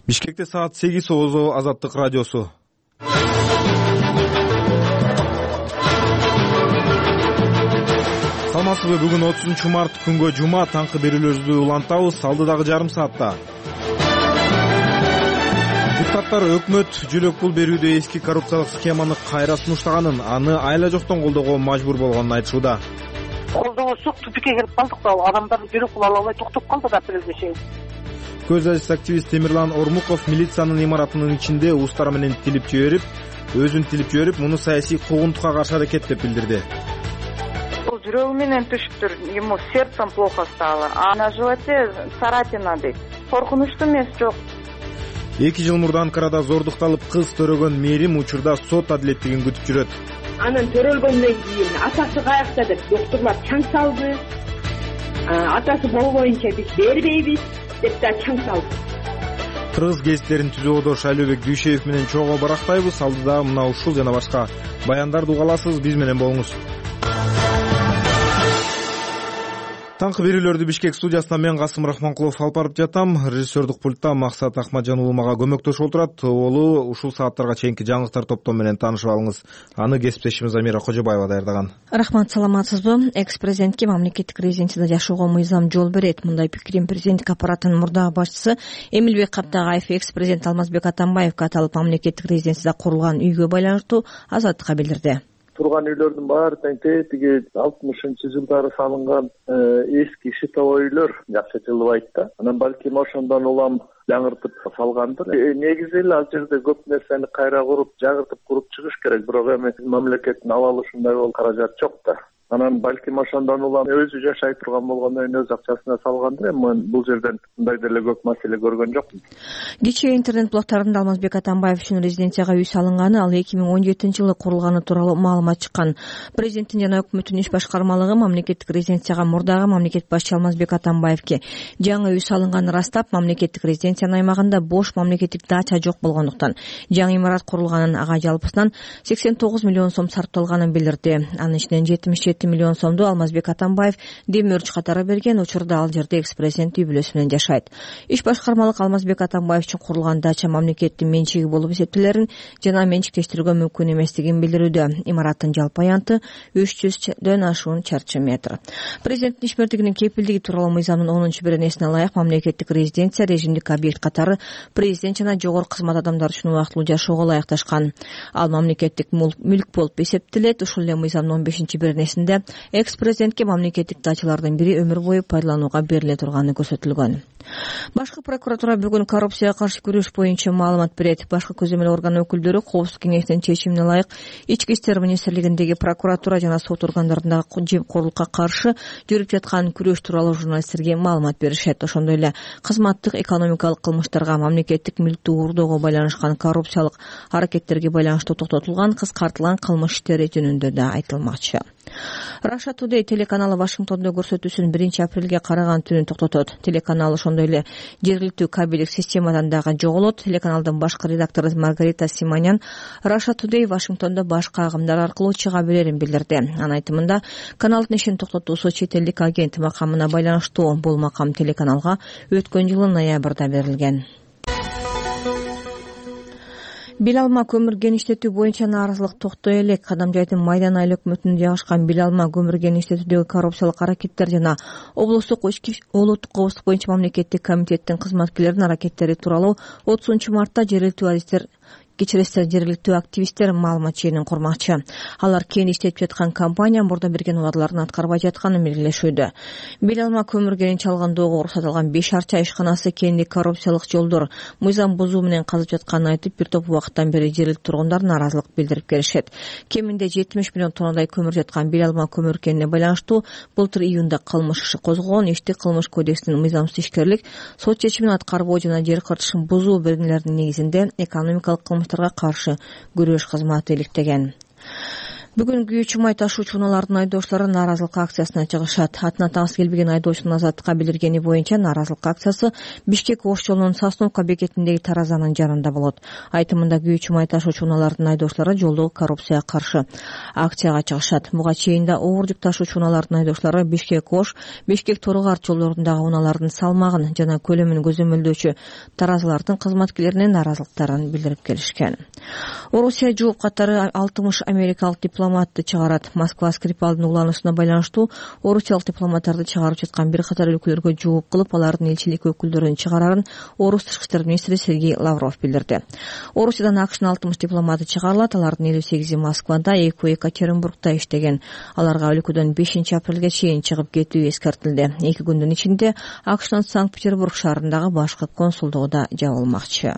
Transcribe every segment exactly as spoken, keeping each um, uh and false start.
Бишкекте саат сегиз болсо Азаттык радиосу. Саламатсызбы? Бүгүн отузунчу март күнгө жума, таңкы берүүлөрүбүздү улантабыз. Алдыдагы жарым саатта депутаттар өкмөт жөлөк пул берүүдө эски коррупциялык схеманы кайра сунуштаганын, аны айла жоктон колдоого мажбур болгонун айтышууда. Колдоосук тупикке кирип калдык да, адамдар жөлөк пул ала албай токтоп калды да апрелде чейин. Көз ажыс активист Темирлан Ормуков милициянын имаратынын ичинде устары менен тилип жиберип, өзүн тилип жиберип, муну саясий куугунтукка каршы аракет деп билдирди. Бул жүрөгү менен түшүптүр, ему сердцем плохо стало, а на животе царапина дейт. Коркунучтуу эмес, жок. Эки жыл мурда Анкарада зордукталып кыз төрөгөн Мээрим учурда сот адилеттигин күтүп жүрөт. Анын төрөлгөндөн кийин атасы каякта деп доктурлар чаң салды. Атасы болбоюнча биз бербейбиз деп да чаң салды. Кыргыз гезиттерин түзүүдө Шайлообек Дүйшеев менен чогуу барактайбыз. Алдыда мына ушул жана башка баяндарды уга аласыз. Биз менен болуңуз. Таңкы берүүлөрдү Бишкек студиясынан мен Касым Рахманкулов алып барып жатам. Режиссердик пультта Максат Ахмаджан уулу мага көмөктөшүп отурат. Олу ушул сааттарга чейинки жаңылыктар топтому менен таанышып алыңыз. Аны кесиптешimiz Амира Кожобаева даярдаган. Рахмат, саламатсызбы? Экс-президентке мамлекеттик резиденцияда жашоого мыйзам жол берет. Мындай пикирин президенттик аппараттын мурдагы башчысы Эмилбек Каптагаев экс-президент Алмазбек Атамбаевге аталып мамлекеттик резиденцияда курулган үйгө байланыштуу Азаттыкка билдирди. Турган үйлөрдүн баары тең тиги алтымышынчы жылдары салынган эски шитовой үйлөр жакшы жылыбайт да. Анан балким ошондон улам жаңыртып салгандыр. Негизи эле ал жерде көп нерсени кайра куруп, жаңыртып куруп чыгыш керек, бирок эми мамлекеттин абалы ушундай болуп каражат жок да. Анан балким ошондон улам өзү жашай турган болгондон кийин өз акчасына салгандыр. Эми бул жерден мындай деле көп маселе көргөн жокмун. Кечээ интернет блогтарында Алмазбек Атамбаев үчүн резиденцияга үй салынганы, ал эки миң он жетинчи жылы курулганы тууралуу маалымат чыккан. Президенттин жана өкмөттүн иш башкармалыгы мамлекеттик резиденцияга мурдагы мамлекет башчы Алмазбек Атамбаевке жаңы үй салынганын ырастап, мамлекеттик резиденциянын аймагында бош мамлекеттик дача жок болгондуктан жаңы имарат курулганын, ага жалпысынан сексен тогуз миллион сом сарпталганын билдирди. Анын ичинен жетимиш жети миллион сомду Алмазбек Атамбаев демөөрчү катары берген. Учурда ал жерде экс-президент үй бүлөсү менен жашайт. Иш башкармалык Алмазбек Атамбаев үчүн курулган дача мамлекеттин менчиги болуп эсептелерин жана менчиктештирүүгө мүмкүн эместигин билдирүүдө. Имараттын жалпы аянты үч жүздөн ашуун чарчы метр. Президенттин ишмердигинин кепилдиги тууралуу мыйзамдын онунчу беренесине ылайык мамлекеттик резиденция режимдик объект катары президент жана жогорку кызмат адамдары үчүн убактылуу жашоого ылайыкташкан. Ал мамлекеттик мүлк болуп эсептелет. Ушул эле мыйзамдын он бешинчи беренесинде экс-президентке мамлекеттик дачалардын бири өмүр бою пайдаланууга бериле турганы көрсөтүлгөн. Башкы прокуратура бүгүн коррупцияга каршы күрөш боюнча маалымат берет. Башкы көзөмөл орган өкүлдөрү Коопсуздук кеңешинин чечимине ылайык Ички иштер министрлигиндеги прокуратура жана сот органдарындагы жемкорлукка каршы жүрүп жаткан күрөш тууралуу журналисттерге маалымат беришет. Ошондой эле кызматтык экономикалык кылмыштарга, мамлекеттик мүлктү уурдоого байланышкан коррупциялык аракеттерге байланыштуу токтотулган кыскартылган кылмыш иштери жөнүндө да айтылмакчы. Russia Today телеканалы Вашингтондо көрсөтүүсүн биринчи апрелге караган түнү токтотот. Телеканал ошондой эле жергиликтүү кабелдик системадан дагы жоголот. Телеканалдын башкы редактору Маргарита Симонян Russia Today Вашингтондо башка агымдар аркылуу чыга берерин билдирди. Анын айтымында, каналдын ишин токтотуусу чет элдик агент макамына байланыштуу. Бул макам телеканалга өткөн жылдын ноябрда берилген. Бел алма көмүр кеништетүү боюнча нааразылык токтой элек. Кадамжайдын Майдан айыл өкмөтүнө жагышкан бел алма көмүр кеништетүүдөгү коррупциялык аракеттер жана облустук улуттук коопсуздук боюнча мамлекеттик комитеттин кызматкерлеринин аракеттери тууралуу отузунчу мартта жергиликтүү адистер кечиресиз жергиликтүү активисттер маалымат чегинин курмакчы. Алар кен иштетип жаткан компания мурда берген убадаларын аткарбай жатканын белгилешүүдө. Бел алма көмүр кенин чалгандоого уруксат алган беш арча ишканасы кенди коррупциялык жолдор мыйзам бузуу менен казып жатканын айтып, бир топ убакыттан бери жергиликтүү тургундар нааразылык билдирип келишет. Кеминде жетимиш миллион тоннадай көмүр жаткан бел алма көмүр кенине байланыштуу былтыр июнда кылмыш иши козголгон. Ишти кылмыш кодекстин мыйзамсыз ишкерлик, сот чечимин аткарбоо жана жер кыртышын бузуу беренелеринин негизинде экономикалык кылмыштарга каршы күрөш кызматы иликтеген. Бүгүн күйүүчү май ташуучу унаалардын айдоочулары нааразылык акциясына чыгышат. Атына таңсы келбеген айдоочунун азаттыкка билдиргени боюнча нааразылык акциясы Бишкек Ош жолунун Сосновка бекетиндеги таразанын жанында болот. Айтымында күйүүчү май ташуучу унаалардын айдоочулары жолдогу коррупцияга каршы акцияга чыгышат. Буга чейин да оор жүк ташуучу унаалардын айдоочулары Бишкек Ош, Бишкек Торук-Арт жолдорундагы унаалардын салмагын жана көлөмүн көзөмөлдөөчү таразылардын кызматкерлерине нааразылыктарын билдирип келишкен. Орусия жууп катары алтымыш америкалык дипломатты чыгарат. Москва Скрипалдын уланышына байланыштуу орусиялык дипломаттарды чыгарып жаткан бир катар өлкөлөргө жууп кылып, алардын элчилик өкүлдөрүн чыгарарын Орус тышкы иштер министри Сергей Лавров билдирди. Орусиядан АКШнын алтымыш дипломаты чыгарылат. Алардын элүү сегизи Москвада, экөө Екатеринбургда иштеген. Аларга өлкөдөн бешинчи апрелге чейин чыгып кетүү эскертилди. Эки күндүн ичинде АКШнын Санкт-Петербург шаарындагы башкы консулдугу да жабылмакчы.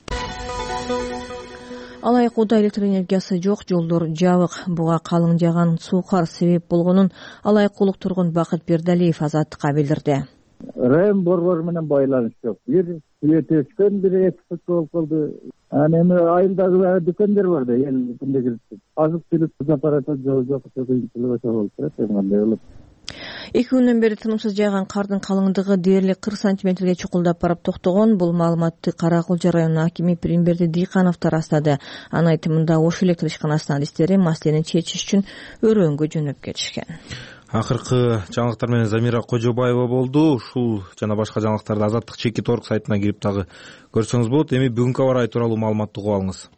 Алайык уда электр энергиясы жок, жолдор жабык. Буга калың жааган суу кар себеп болгонун Алайык улук тургун Бакыт Бердалиев Азаттыкка билдирди. Район борбору менен байланыш жок. Бир сүйөт өчкөн, бир эки сутка болуп калды. Анан эми айылдагы дүкөндөр бар да, эл күндө кирип. Азык-түлүк аппараты жок, жок, кыйынчылык болуп турат, кандай болот. Эки күндөн бери тынымсыз жааган кардын калыңдыгы дээрлик кырк сантиметрге чукулдап барып токтогон. Бул маалыматты Кара Кулча районунун акими Пиримберди Дыйканов тарастады. Анын айтымында Ош электр ишканасынын адистери маселени чечиш үчүн өрөөнгө жөнөп кетишкен. Акыркы жаңылыктар менен Замира Кожобаева болду. Ушул жана башка жаңылыктарды Азаттык чеки торг сайтына кирип дагы көрсөңүз болот. Эми бүгүнкү аба ырайы тууралуу маалыматты угуп алыңыз.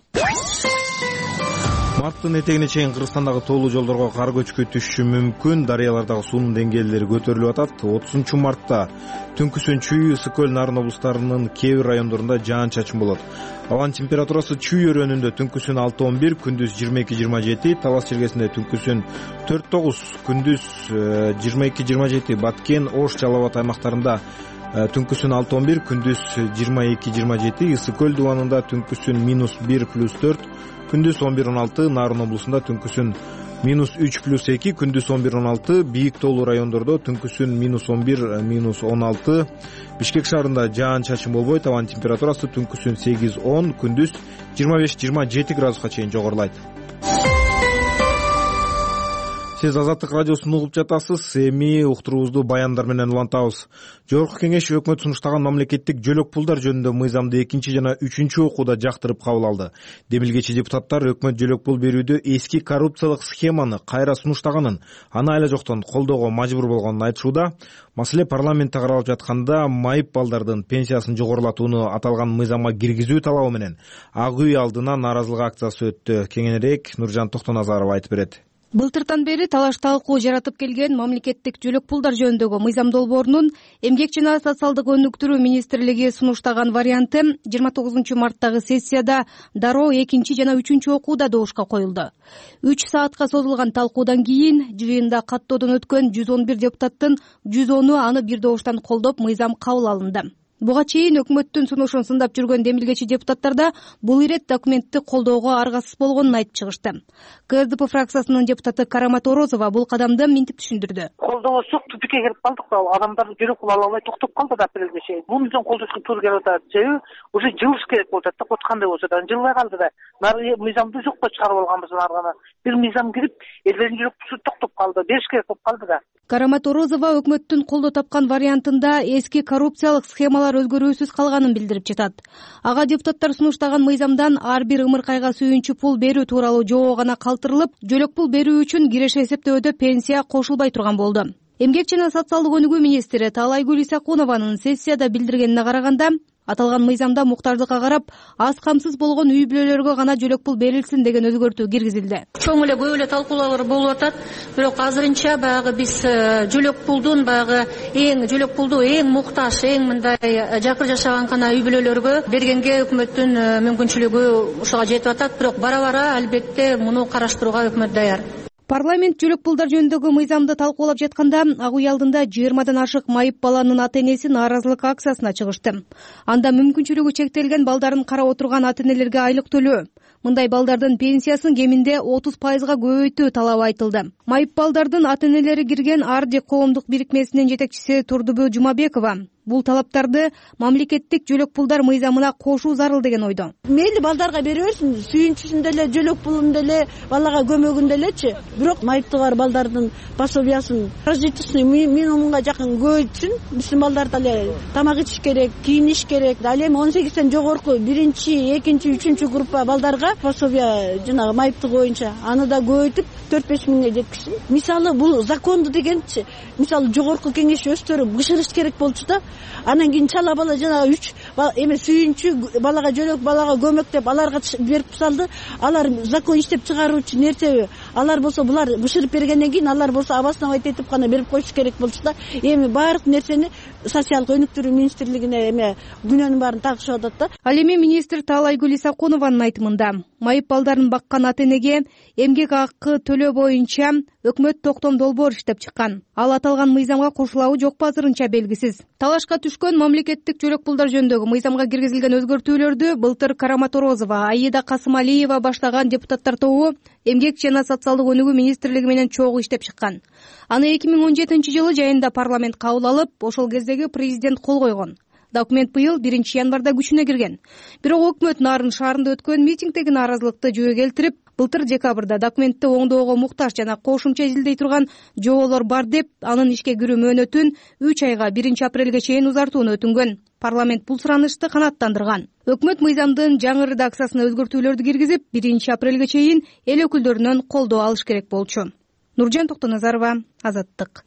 Марттын этегине чейин Кыргызстандагы тоолуу жолдорго кар көчкү түшүшү мүмкүн. Дарыялардагы суунун деңгээлдери көтөрүлүп атат. отузунчу мартта Түнкүсөн, Чүй, Ысык көл, Нарын облустарынын кээ бир райондорунда жаан-чачын болот. Абанын температурасы Чүй өрөөнүндө түнкүсүн алты он бир, күндүз жыйырма эки жыйырма жети, Талас жергесинде түнкүсүн төрт тогуз, күндүз жыйырма эки жыйырма жети, Баткен, Ош, Жалал Абад аймактарында түнкүсүн алты он бир, күндүз жыйырма эки жыйырма жети, Ысык көл дубанында түнкүсүн минус бир плюс төрт, күндүз он бир он алты, Нарын облусунда түнкүсүн минус үч плюс эки, күндүз он бир он алты, бийик тоолуу райондордо түнкүсүн минус он бир минус он алты, Бишкек шаарында жаан-чачын болбойт, абанын температурасы түнкүсүн сегиз он, күндүз жыйырма беш жыйырма жети градуска чейин жогорулайт. Сиз Азаттык радиосун угуп жатасыз. Эми уктуруубузду баяндар менен улантабыз. Жогорку кеңеш өкмөт сунуштаган мамлекеттик жөлөк пулдар жөнүндө мыйзамды экинчи жана үчүнчү окууда жактырып кабыл алды. Демилгечи депутаттар өкмөт жөлөк пул берүүдө эски коррупциялык схеманы кайра сунуштаганын, аны айла жоктон колдоого мажбур болгонун айтышууда. Маселе парламентте каралып жатканда майып балдардын пенсиясын жогорулатууну аталган мыйзамга киргизүү талабы менен Ак үй алдына нааразылык акциясы өттү. Кеңенирээк Нуржан Токтоназарова айтып берет. Былтыртан бери талаш талкуу жаратып келген мамлекеттик жөлөк пулдар жөнүндөгү мыйзам долбоорунун Эмгек жана социалдык өнүктүрүү министрлиги сунуштаган варианты жыйырма тогузунчу марттагы сессияда дароо экинчи жана үчүнчү окууда добушка коюлду. үч саатка созулган талкуудан кийин жыйында каттоодон өткөн жүз он бир депутаттын жүз ону аны бир добуштан колдоп мыйзам кабыл алынды. Буга чейин өкмөттүн сунушун сындап жүргөн демилгечи депутаттар да бул ирет документти колдоого аргасыз болгонун айтып чыгышты. КСДП фракциясынын депутаты Карамат Орозова бул кадамды мынтип түшүндүрдү. Колдоосок тупикке кирип калдык. Адамдар жөлөк пул ала албай токтоп калды да апрелге чейин. Муну бизден колдошко туура келип атат. Себеби уже жылыш керек болуп атат да, кот кандай болсо да жылбай калды да. Мыйзамды жокко чыгарып алганбыз аргана. Бир мыйзам кирип, элдердин жөлөк пулу токтоп калды. Бериш керек болуп калды да. Карамат Орозова өкмөттүн колдоо тапкан вариантында эски коррупциялык схемалар өзгөрүүсүз калганын билдирип жатат. Ага депутаттар сунуштаган мыйзамдан ар бир ымыркайга сүйүнчү пул берүү тууралуу жоо гана калтырылып, жөлөк пул берүү үчүн киреше эсептөөдө пенсия кошулбай турган болду. Эмгек жана социалдык өнүгүү министри Таалайгүл Исакунованын сессияда билдиргенине караганда, аталган мыйзамда муктаждыкка карап аз камсыз болгон үй бүлөлөргө гана жөлөк пул берилсин деген өзгөртүү киргизилди. Чоң эле көп эле талкуулар болуп атат, бирок азырынча баягы биз жөлөк пулдун баягы эң жөлөк пулду эң муктаж, эң мындай жакыр жашаган гана үй бүлөлөргө бергенге өкмөттүн мүмкүнчүлүгү ушуга жетип атат, бирок бара-бара албетте муну караштырууга өкмөт даяр. Парламент жөлөк пулдар жөнүндөгү мыйзамды талкуулап жатканда Ак үй алдында жыйырмадан ашык майып баланын ата энеси нааразылык акциясына чыгышты. Анда мүмкүнчүлүгү чектелген балдарын карап отурган ата энелерге айлык төлөө, мындай балдардын пенсиясын кеминде отуз пайызга көбөйтүү талабы айтылды. Майып балдардын ата энелери кирген Ардик коомдук бирикмесинин жетекчиси Турдубү Жумабекова бул талаптарды мамлекеттик жөлөк пулдар мыйзамына кошуу зарыл деген ойдо. Мейли балдарга бере берсин, сүйүнчүсүндө эле, жөлөк пулунда эле, балага көмөгүндө элечи. Бирок майыпты бар балдардын пособиясын, прожиточный минимумга жакын көбөйтсүн. Биздин балдар деле тамак ичиш керек, кийиниш керек. Ал эми он сегизден жогорку биринчи, экинчи, үчүнчү группа балдарга пособия жанагы майыптык боюнча аны да көбөйтүп төрт беш миңге жеткизсин. Мисалы бул законду дегенчи, мисалы жогорку кеңеш өстөрүп бышырыш керек болчу да. Анан кийин чала бала жанагы үч эме сүйүнчү балага жөлөк, балага көмөк деп аларга берип салды. Алар закон иштеп чыгаруучу нерсеби? Алар болсо булар бышырып бергенден кийин алар болсо обосновать этип гана берип коюш керек болчу да. Эми баардык нерсени социалдык өнүктүрүү министрлигине эме күнөөнүн баарын тагышып атат да. Ал эми министр Таалайгүл Исакунованын айтымында майып балдарын баккан ата энеге эмгек акы төлөө боюнча өкмөт токтом долбоор иштеп чыккан. Ал аталган мыйзамга кошулабы жокпу азырынча белгисиз. Талашка түшкөн мамлекеттик жөлөк пулдар жөнүндөгү мыйзамга киргизилген өзгөртүүлөрдү былтыр Караматорозова, Аида Касымалиева баштаган депутаттар тобу эмгек жана социалдык өнүгүү министрлиги менен чогуу иштеп чыккан. Аны эки миң он жетинчи жылы жайында парламент кабыл алып, ошол кездеги президент кол койгон. Документ быйыл биринчи январда күчүнө кирген. Бирок өкмөт Нарын шаарында өткөн митингдеги нааразылыкты жөө келтирип, былтыр декабрда документти оңдоого муктаж жана кошумча изилдей турган жоболор бар деп, анын ишке кирүү мөөнөтүн үч айга биринчи апрелге чейин узартууну өтүнгөн. Парламент бул суранышты канааттандырган. Өкмөт мыйзамдын жаңы редакциясына өзгөртүүлөрдү киргизип, биринчи апрелге чейин эл өкүлдөрүнөн колдоо алыш керек болчу. Нуржан Токтоназарова, Азаттык.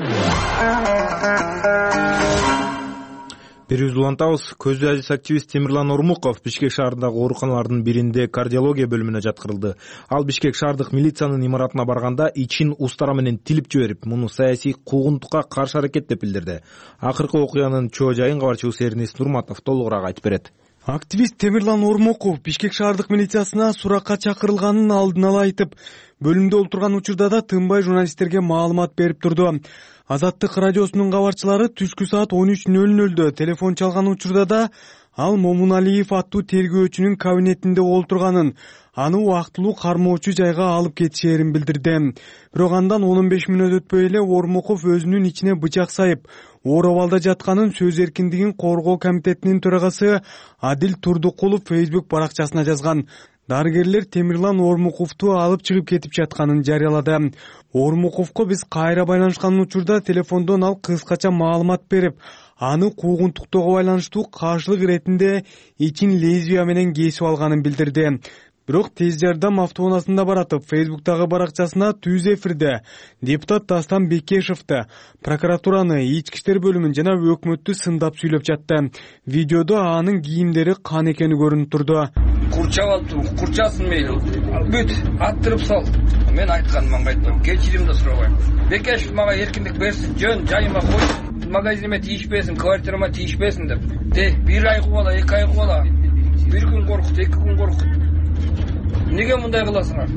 Бир үз улантабыз. Көзү ажыс активист Темирлан Ормуков Бишкек шаарындагы ооруканалардын биринде кардиология бөлүмүнө жаткырылды. Ал Бишкек шаардык милициянын имаратына барганда ичин устара менен тилип жиберип, муну саясий куугунтукка каршы аракет деп билдирди. Акыркы окуянын чоо жайын кабарчыбыз Эрнест Нурматов толугураак айтып берет. Активист Темирлан Ормуков Бишкек шаардык милициясына суракка чакырылганын алдын ала айтып, бөлүмдө отурган учурда да тынбай журналисттерге маалымат берип турду. Азаттык радиосунун кабарчылары түшкү саат он үч нөл нөлдө телефон чалган учурда да ал Момуналиев аттуу тергөөчүнүн кабинетинде олтурганын, аны убактылуу кармоочу жайга алып кетишээрин билдирди. Бирок андан он беш мүнөт өтпөй эле Ормуков өзүнүн ичине бычак сайып, оор абалда жатканын сөз эркиндигин коргоо комитетинин төрагасы Адил Турдукулов Facebook баракчасына жазган. Дарыгерлер Темирлан Ормуковду алып чыгып кетип жатканын жарыялады. Ормуковго биз кайра байланышкан учурда телефондон ал кыскача маалымат берип, аны куугунтуктоого байланыштуу каршылык иретинде ичин лезвия менен кесип алганын билдирди. Бирок тез жардам автоунаасында баратып, Facebook'тагы баракчасына түз эфирде депутат Дастан Бекешевди, прокуратураны, ички иштер бөлүмүн жана өкмөттү сындап сүйлөп жатты. Видеодо анын кийимдери кан экени көрүнүп турду. Курчап алыптыр, курчасын мейли. Бүт, аттырып сал. Мен айтканым айтпайм, кечирим да сурабайм. Бекешев мага эркиндик берсин, жөн жайыма кой. Магазиниме тийишпесин, квартирама тийишпесин деп. Де, бир ай кубала, эки ай кубала. Бир күн коркут, эки күн коркут. Неге мындай кыласыңар?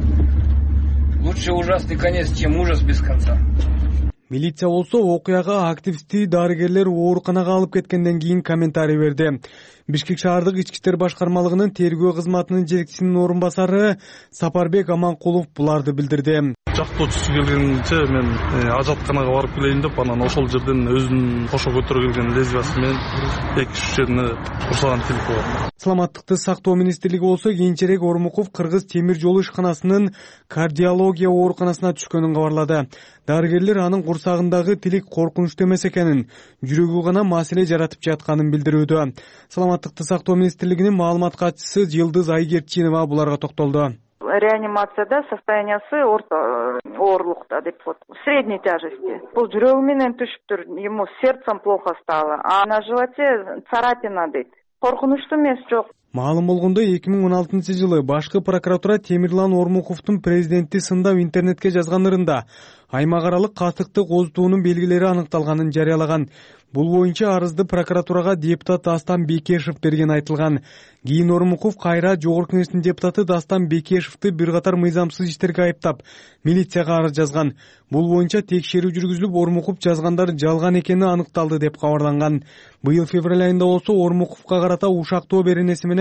Лучше ужасный конец, чем ужас без конца. Милиция болсо окуяга активисти дарыгерлер ооруканага алып кеткенден кийин комментарий берди. Бишкек шаардык ички иштер башкармалыгынын тергөө кызматынын жетекчисинин орун басары Сапарбек Аманкулов буларды билдирди. Жактоочусу келгенче мен ажатканага барып келейин деп, анан ошол жерден өзүнүн кошо көтөрө келген лезвиясы менен эки үч жерине урсаган тилип койгон. Саламаттыкты сактоо министрлиги болсо кийинчерээк Ормуков Кыргыз темир жол ишканасынын кардиология ооруканасына түшкөнүн кабарлады. Дарыгерлер анын курсагындагы тилик коркунучтуу эмес экенин, жүрөгү гана маселе жаратып жатканын билдирүүдө. Саламаттыкты сактоо министрлигинин маалымат катчысы Жылдыз Айгерчинова буларга токтолду. Реанимацияда состояниясы орто оорлукта деп вот, средней тяжести. Бул жүрөгү менен түшүптүр, ему сердцем плохо стало, а на животе царапина дейт. Коркунучтуу эмес, жок. Маалым болгондой, эки миң он алтынчы жылы башкы прокуратура Темирлан Ормуковдун президентти сындап интернетке жазганырында аймак аралык катыктык озутуунун белгилери аныкталганын жарыялаган. Бул боюнча арызды прокуратурага депутат Дастан Бекешев берген айтылган. Кийин Ормуков кайра жогорку кеңештин депутаты Дастан Бекешевди бир катар мыйзамсыз иштерге айыптап, милицияга арыз жазган. Бул боюнча текшерүү жүргүзүлүп, Ормуков жазгандар жалган экени аныкталды деп кабарланган. Быйыл февраль айында болсо Ормуковго карата ушактоо беренеси менен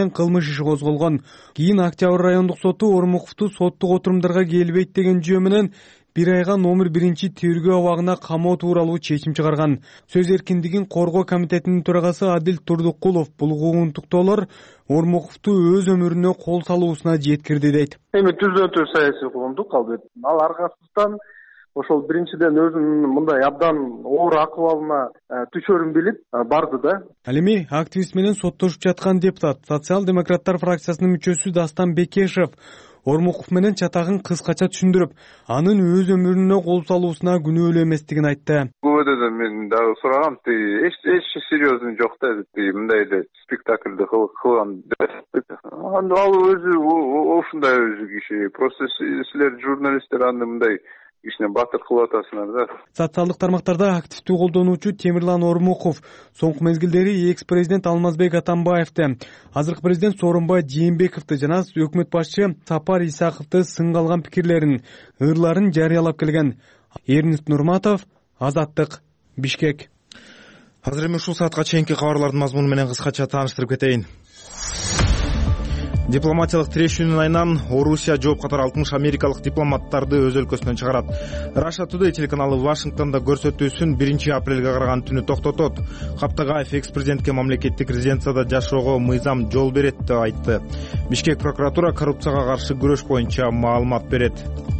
менен кылмыш иши козголгон. Кийин Октябрь райондук соту Ормуковду соттук отурумдарга келбейт деген жөө менен бир айга номер биринчи тергөө абагына камоо тууралуу чечим чыгарган. Сөз эркиндигин коргоо комитетинин төрагасы Адил Турдукулов бул куугунтуктоолор Ормуковду өз өмүрүнө кол салуусуна жеткирди дейт. Эми түздөн түз саясий куугунтук албетте. Ал аркасынан ошол биринчиден өзүнүн мындай абдан оор акыбалына түшөрүн билип барды да. Ал эми активист менен соттошуп жаткан депутат, социал-демократтар фракциясынын мүчөсү Дастан Бекешев Ормуков менен чатагын кыскача түшүндүрүп, анын өз өмүрүнө кол салуусуна күнөөлүү эместигин айтты. Көбөдө мен дагы сурагам, эч эч серьезный жок да, мындай эле спектакльди кылган. Ал өзү ушундай өзү киши. Просто силер журналисттер аны мындай кичине батыр кылып атасыңар да. Социалдык тармактарда активдүү колдонуучу Темирлан Ормуков соңку мезгилдери экс-президент Алмазбек Атамбаевди, азыркы президент Сооронбай Жээнбековду жана өкмөт башчы Сапар Исаковду сынга алган пикирлерин, ырларын жарыялап келген. Эрнест Нурматов, Азаттык, Бишкек. Азыр эми ушул саатка чейинки кабарлардын мазмуну менен кыскача тааныштырып кетейин. Дипломатиялык тирешүүнүн айынан Орусия жооп катары алтымыш америкалык дипломаттарды өз өлкөсүнөн чыгарат. Russia Today телеканалы Вашингтонда көрсөтүүсүн биринчи апрелге караган түнү токтотот. Каптагаев экс-президентке мамлекеттик резиденцияда жашоого мыйзам жол берет деп айтты. Бишкек прокуратура коррупцияга каршы күрөш боюнча маалымат берет.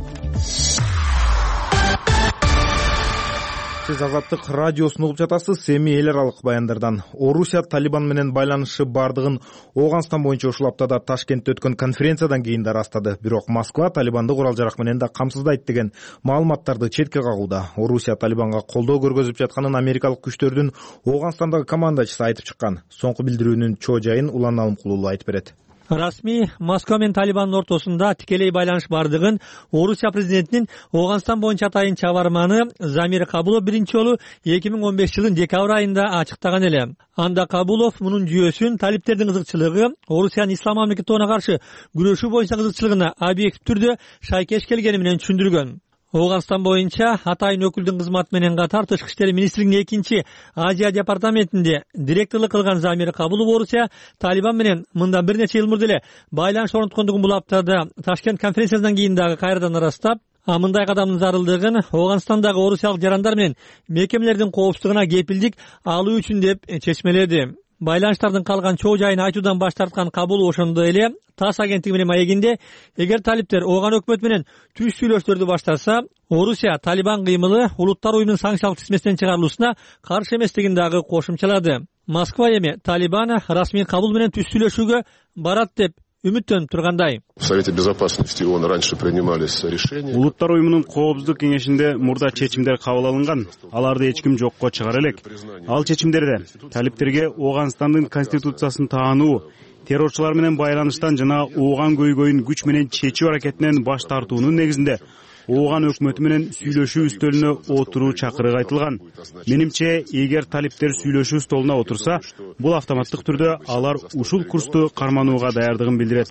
Сиз Азаттык радиосун угуп жатасыз. Эми эл аралык баяндардан. Орусия Талибан менен байланышы бардыгын Ооганстан боюнча ушул аптада Ташкентте өткөн конференциядан кийин да ырастады. Бирок Москва Талибанды курал жарак менен да камсыздайт деген маалыматтарды четке кагууда. Орусия Талибанга колдоо көргөзүп жатканын америкалык күчтөрдүн Ооганстандагы командачысы айтып чыккан. Соңку билдирүүнүн чоо жайын Улан Алымкулуу айтып берет. Расмий Москва менен Талибандын ортосунда тикелей байланыш бардыгын Орусия президентинин Ооганстан боюнча атайын чабарманы Замир Кабулов биринчи жолу эки миң он беш жылдын декабрь айында ачыктаган эле. Анда Кабулов мунун жүйөсүн талиптердин кызыкчылыгы, Орусиянын ислам мамлекетине каршы күрөшүү боюнча кызыкчылыгына объектив түрдө шайкеш келгени менен түшүндүргөн. Ооганстан боюнча атайын өкүлдүн кызматы менен катар Тышкы иштер министрлигинин экинчи Азия департаментинде директорлук кылган Замир Кабулов Орусия Талибан менен мындан бир нече жыл мурда эле байланыш орноткондугун бул аптада Ташкент конференциясынан кийин дагы кайрадан ырастап, а мындай кадамдын зарылдыгын Ооганстандагы орусиялык жарандар менен мекемелердин коопсуздугуна кепилдик алуу үчүн деп чечмеледи. Байланыштардын калган чоо жайын айтуудан баш тарткан Кабулов ошондой эле ТАСС агенттиги менен маегинде, эгер талиптер Ооган өкмөтү менен түз сүйлөшүүлөрдү баштаса, Орусия Талибан кыймылы улуттар уюмунун санкциялык тизмесинен чыгарылуусуна каршы эместигин дагы кошумчалады. Москва эми Талибан Расмий Кабул менен түз сүйлөшүүгө барат деп үмүттөнүп тургандай. В Совете безопасности ООН раньше принимались решения. Улуттар уюмунун коопсуздук кеңешинде мурда чечимдер кабыл алынган. Аларды эч ким жокко чыгара элек. Ал чечимдерде талиптерге Ооганстандын конституциясын таануу, террорчулар менен байланыштан жана Ооган көйгөйүн күч менен чечүү аракетинен баш тартуунун негизинде Ооган өкмөтү менен сүйлөшүү үстөлүнө отуруу чакырыгы айтылган. Менимче, эгер талиптер сүйлөшүү столуна отурса, бул автоматтык түрдө алар ушул курсту карманууга даярдыгын билдирет.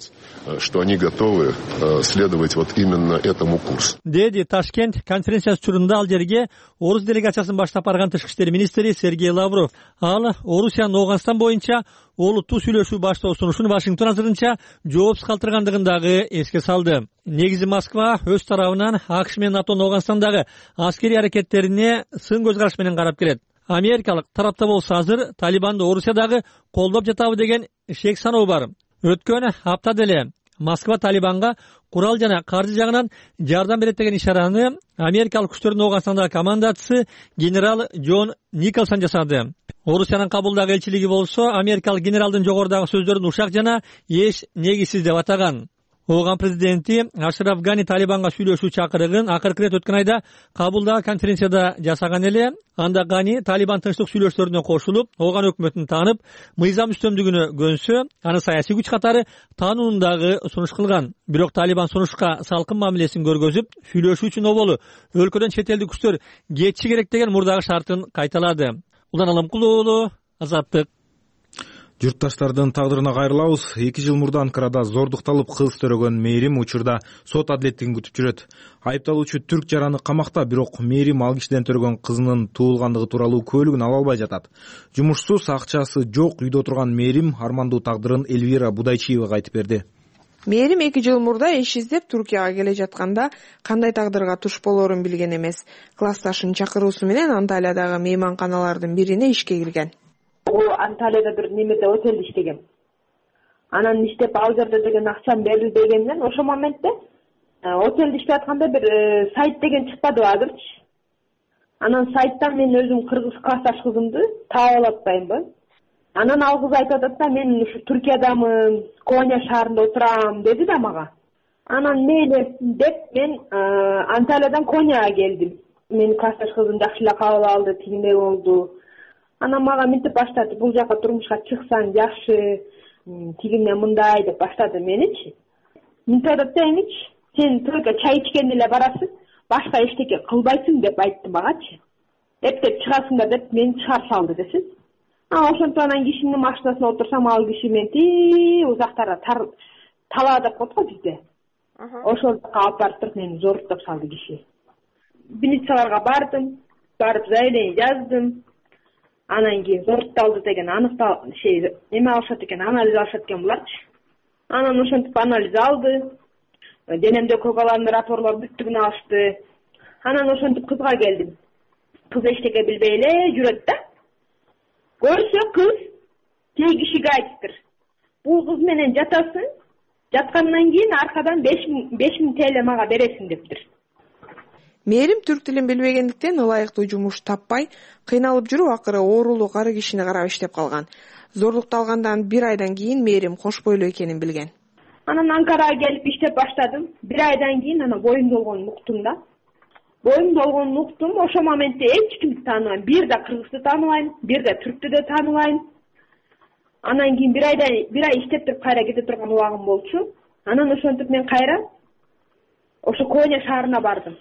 Что они готовы следовать вот именно этому курсу. Деди Ташкент конференциясы учурунда ал жерге орус делегациясын баштап барган Тышкы иштер министри Сергей Лавров. Ал Орусиянын Ооганстан боюнча олуттуу сүйлөшүү баштоо сунушун Вашингтон азырынча жоопсуз калтыргандыгын дагы эске салды. Негизи Москва өз тарабынан АКШ менен НАТОнун Ооганстандагы аскерий аракеттерине сын көз караш менен карап келет. Америкалык тарапта болсо азыр Талибанды Орусиядагы колдоп жатабы деген шек саноо бар. Өткөн аптада эле Москва Талибанга курал жана каржы жагынан жардам берет деген ишараны америкалык күчтөрдүн Ооганстандагы командачысы генерал Джон Николсон жасады. Орусиянын Кабулдагы элчилиги болсо америкалык генералдын жогорудагы сөздөрүн ушак жана эч негизсиз деп атаган. Ооган президенти Ашраф Гани Талибанга сүйлөшүү чакырыгын акыркы ирет өткөн айда Кабулдагы конференцияда жасаган эле. Анда Гани Талибан тынчтык сүйлөшүүлөрүнө кошулуп, Ооган өкмөтүн таанып, мыйзам үстөмдүгүнө көнсө, аны саясий күч катары таанууну дагы сунуш кылган. Бирок Талибан сунушка салкын мамилесин көргөзүп, сүйлөшүү үчүн оболу өлкөдөн чет элдик күчтөр кетиши керек деген мурдагы шартын кайталады. Улан Алымкулуу, Азаттык. Журтташтардын тагдырына кайрылабыз. Эки жыл мурда Анкарада зордукталып кыз төрөгөн Мээрим учурда сот адилеттигин күтүп жүрөт. Айыпталуучу түрк жараны камакта, бирок Мээрим ал кишиден төрөгөн кызынын туулгандыгы тууралуу куәлигин ала албай жатат. Жумушсуз, акчасы жок үйдө отурган Мээрим армандуу тагдырын Эльвира Будайчиевага айтып берди. Мээрим эки жыл мурда иш издеп Туркияга келе жатканда кандай тагдырга туш болоорун билген эмес. Классташынын чакыруусу менен Анталиядагы мейманканалардын бирине ишке кирген. Анталияда бир немеде отелде иштегем. Анан иштеп ал жерде деген акчам берил дегенден ошол моментте отелде иштеп атканда бир сайт деген чыкпадыбы азырчы. Анан сайттан мен өзүм кыргыз классташ кызымды таап алып атпаймынбы. Анан ал кыз айтып атат да, мен ушу Түркиядамын, Коня шаарында отурам деди да мага. Анан мейли деп мен Анталиядан Коняга келдим. Мен классташ кызым жакшы эле кабыл алды, тигиндей болду. Анан мага мынтип баштады, бул жака турмушка чыксаң жакшы, тигине мындай деп баштады меничи. Мынтип атат да, эмичи, сен только чай ичкенде эле барасың, башка эчтеке кылбайсың деп айтты магачы. Эптеп чыгасың да деп мени чыгарып салды десиз. А ошентип анан кишинин машинасына отурсам, ал киши мени тии узактара талаа деп коет го бизде. Ошол жака алып барып туруп мени зордуктап салды киши. Милицияларга бардым, барып заявление жаздым. Анан кийин зордукталды деген аныктал şey эме алышат экен, анализ алышат экен буларчы. Анан ошентип анализ алды. Денемде көгаланды рапорлор бүттүгүн алышты. Анан ошентип кызга келдим. Кыз эчтеке билбей эле жүрөт да. Көрсө кыз тей кишиге айтыптыр. Бул кыз менен жатасың, жаткандан кийин аркадан беш миң TL мага бересиң дептир. Мээрим түрк тилин билбегендиктен ылайыктуу жумуш таппай, кыйналып жүрүп акыры оорулуу кары кишини карап иштеп калган. Зордукталгандан бир айдан кийин Мээрим кош бойлуу экенин билген. Анан Анкарага келип иштеп баштадым. Бир айдан кийин анан боюм долгонун уктум да. Боюм долгонун уктум, ошол моментте эч кимди тааныбайм. Бир да кыргызды тааныбайм, бир да түрктү да тааныбайм. Анан кийин бир айда бир ай иштеп туруп кайра кете турган убагым болчу. Анан ошентип мен кайра ошо Коня шаарына бардым.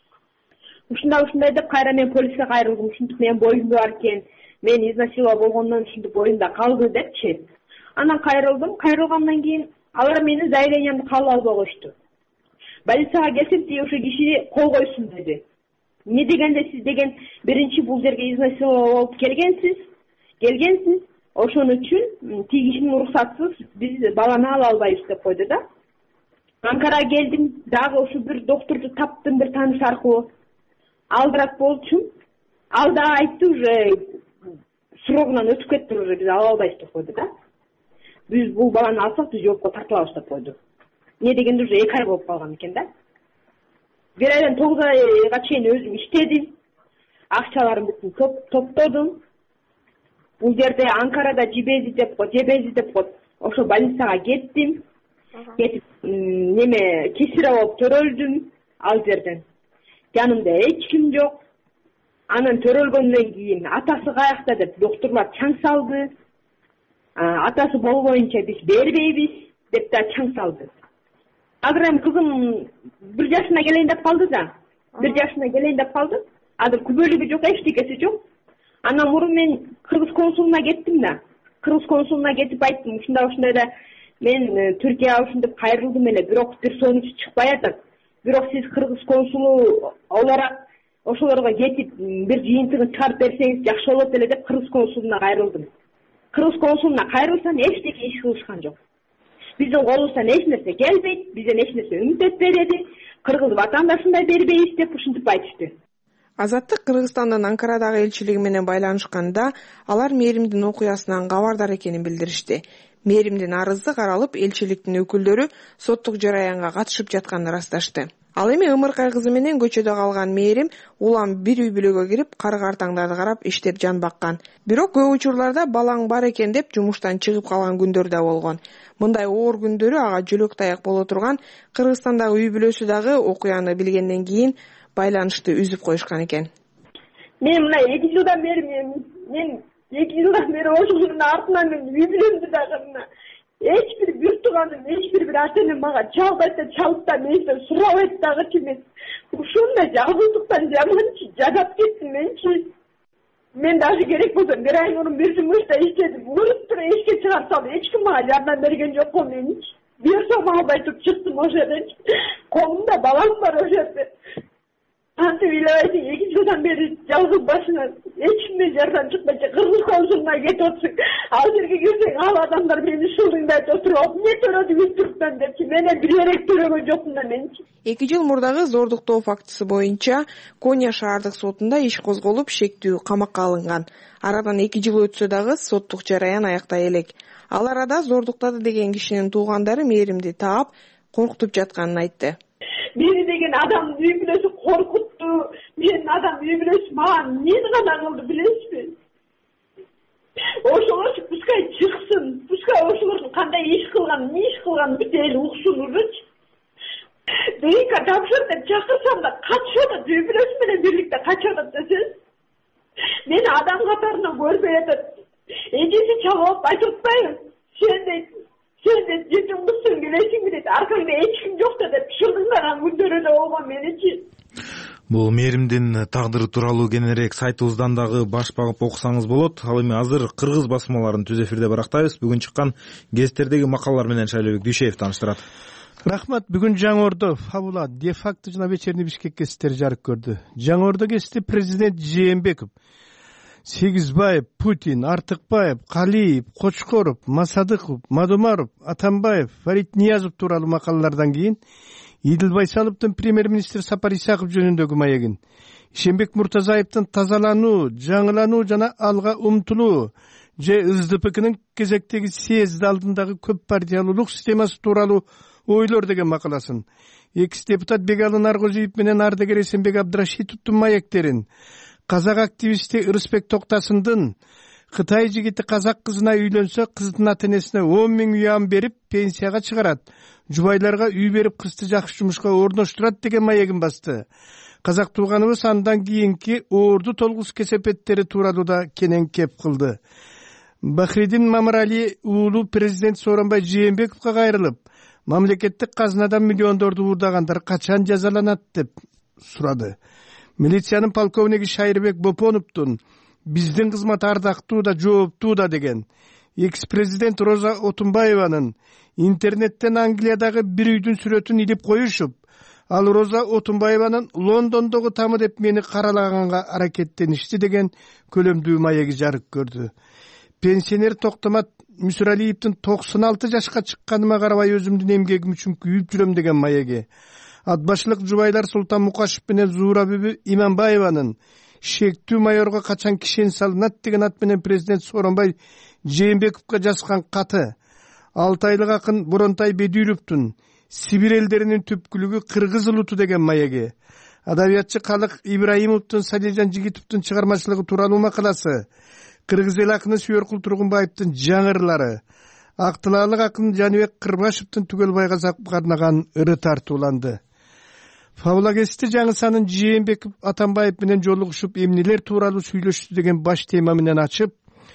Ушундай ушундай деп кайра мен полиске кайрылдым. Ушинтип мен боюмда бар экен, мен изнасилова болгондон ушинтип боюмда калды депчи. Анан кайрылдым. Кайрылгандан кийин алар мени заявлениемди кабыл албай коюшту. Больницага келсем, тиги ошо киши кол койсун деди. Эмне дегенде сиз деген биринчи бул жерге изнасилова болуп келгенсиз, келгенсиз. Ошон үчүн тиги кишинин уруксатсыз биз баланы ала албайбыз деп койду да. Анкарага келдим, дагы ошо бир доктурду таптым, бир тааныш аркылуу. Алдырат болчу. Ал да айтты, уже срогунан өтүп кетти, уже биз ала албайбыз деп койду да. Биз бул баланы алсак биз жоопко тартылабыз деп койду. Не дегенде уже эки ай болуп калган экен да. Бир айдан тогуз айга чейин өзүм иштедим. Акчаларым бүтүн топтодум. Бул жерде Анкарада жебези деп коет, жебези деп коет. Ошо больницага кеттим. Кетип неме кесире болуп төрөлдүм ал жерден. Жанымда эч ким жок. Анан төрөлгөндөн кийин атасы каякта деп докторлор чаң салды. Атасы болбоюнча биз бербейбиз деп да чаң салды. Азыр эми кызым бир жашына келейин деп калды да. Бир жашына келейин деп калды. Азыр күбөлүгү жок, эчтекеси жок. Анан мурун мен кыргыз консулуна кеттим да. Кыргыз консулуна кетип айттым, ушундай ушундай да мен Түркияга ушинтип кайрылдым эле, бирок бир сонуч чыкпай атат. Бирок сиз кыргыз консулу olarak ошолорго кетип бир жыйынтыгын чыгарып берсеңиз жакшы болот эле деп кыргыз консулуна кайрылдым. Кыргыз консулуна кайрылсам эчтеке иш кылышкан жок. Биздин колубуздан эч нерсе келбейт, бизден эч нерсе үмүт этпейт, кыргыз ватандашын да бербейбиз деп ушинтип айтышты. Азаттык Кыргызстандын Анкарадагы элчилиги менен байланышканда алар Мээримдин окуясынан кабардар экенин билдиришти. Мээримдин арызы каралып, элчиликтин өкүлдөрү соттук жараянга катышып жатканын ырасташты. Ал эми ымыркай кызы менен көчөдө калган Мээрим улам бир үй бүлөгө кирип, кары картаңдарды карап иштеп жан баккан. Бирок көп учурларда балаң бар экен деп жумуштан чыгып калган күндөр да болгон. Мындай оор күндөрү ага жөлөк таяк боло турган Кыргызстандагы үй бүлөсү дагы окуяны билгенден кийин байланышты үзүп коюшкан экен. Мен мына эки жылдан бери мен эки жылдан бери ошонун артынан мен үй бүлөмдү дагы мына эч бир бир тууганым, эч бир бир ата-энем мага чалбайт, чалып да менден сурабайт дагычы. Мен ушундай жалгыздыктан жаманчы жадап кеттим менчи. мен даже керек болсо бир ай мурун бир жумушта иштедим, өлүп туруп эшикке чыгарсам эч ким мага жардам берген жок го менчи. Бир сом албай туруп чыктым ошол жерден. Колумда балам бар ошол жерде. Кантип ыйлабайсың, эки жылдан бери жалгыз башына эч кимден жардам чыкпайчу, кыргыз консулуна кетип отурсуң. Ал жерге кирсең, ал адамдар мени шылдыңдайт отуруп, эмне төлөдүңүз туруптан депчи, менен бир эрек төлөгөн жокмун да менчи. эки жыл мурдагы зордуктоо фактысы боюнча Коня шаардык сотунда иш козголуп, шектүү камакка алынган. Арадан эки жыл өтсө дагы соттук жараян аяктай элек. Ал арада зордуктады деген кишинин туугандары мээримди таап, коркутуп жатканын айтты. Мени деген адамдын үй бүлөсү коркутту. Менин адам үй бүлөсү мага эмнени гана кылды билесизби? Ошолорчу пускай чыксын, пускай ошолордун кандай иш кылган, эмне иш кылганын бүт эл уксун ужучу. ДНК тапшыр деп чакырсам да качып атат, үй бүлөсү менен бирликте качып атат десеңиз. Мени адам катарынан көрбөй атат. Эжеси чалып алып айтып атпайбы? Сен дейт, сен дейт жетимбизсиң билесиңби дейт, аркаңда эч ким жок да деп шылдыңдаган күндөрү да болгон меничи. Бул мээримдин тагдыры тууралуу кененирээк сайтыбыздан дагы баш багып окусаңыз болот. Ал эми азыр кыргыз басмаларын түз эфирде барактайбыз. Бүгүн чыккан гезиттердеги макалалар менен Шайлообек Дүйшеев тааныштырат. Рахмат. Бүгүн Жаңы Ордо Фабула де факто жана вечерний Бишкек гезиттери жарык көрдү. Жаңы Ордо гезити президент Жээнбеков, Сегизбаев, Путин, Артыкбаев, Калиев, Кочкоров, Масадыков, Мадумаров, Атамбаев, Фарид Ниязов тууралуу макалалардан кийин Идил Байсаловдун премьер-министр Сапар Исаков жөнүндөгү маегин, Ишенбек Муртазаевдин тазалануу, жаңылануу жана алга умтулуу же СДПКнын кезектеги съезд алдындагы көп партиялуулук системасы тууралуу ойлор деген макаласын, экс депутат Бегалы Наркозиев менен ардагер Эсенбек Абдрашитовдун маектерин, казак активисти Ырысбек Токтасындын Кытай жигити казак кызына үйлөнсө кыздын ата-энесине он миң юан берип пенсияга чыгарат, жубайларга үй берип кызды жакшы жумушка орноштурат деген маегин басты. Казак тууганыбыз андан кийинки орду толгус кесепеттери тууралуу да кенен кеп кылды. Бахридин Мамырали уулу президент Сооронбай Жээнбековго кайрылып, мамлекеттик казынадан миллиондорду уурдагандар качан жазаланат деп сурады. Милициянын полковниги Шайырбек Бопоновдун биздин кызмат ардактуу да жооптуу да деген, экс-президент Роза Отунбаеванын интернеттен Англиядагы бир үйдүн сүрөтүн илип коюшуп, ал Роза Отунбаеванын Лондондогу тамы деп мени каралаганга аракеттеништи деген көлөмдүү маеги жарык көрдү. Пенсионер Токтомат Мүсүралиевдин токсон алты жашка чыкканыма карабай өзүмдүн эмгегим үчүн күйүп жүрөм деген маеги, Атбашылык жубайлар Султан Мукашев менен Зуура бүбү Иманбаеванын шектүү майорго качан кишен салынат деген ат менен президент Сооронбай Жээнбековго жазган каты, алты айлык акын Боронтай Бедүловдун Сибир элдеринин түпкүлүгү кыргыз улуту деген маеги, адабиятчы Калык Ибраимовдун Салижан Жигитовдун чыгармачылыгы тууралуу макаласы, кыргыз эл акыны Сүйөркул Тургунбаевдин жаңырлары, Актылаалык акын Жаныбек Кырбашевдин Түгөлбайга арнаган ыры тартууланды. Фабула гезити жаңы санын Жээнбеков Атамбаев менен жолугушуп эмнелер тууралуу сүйлөштү деген баш тема менен ачып,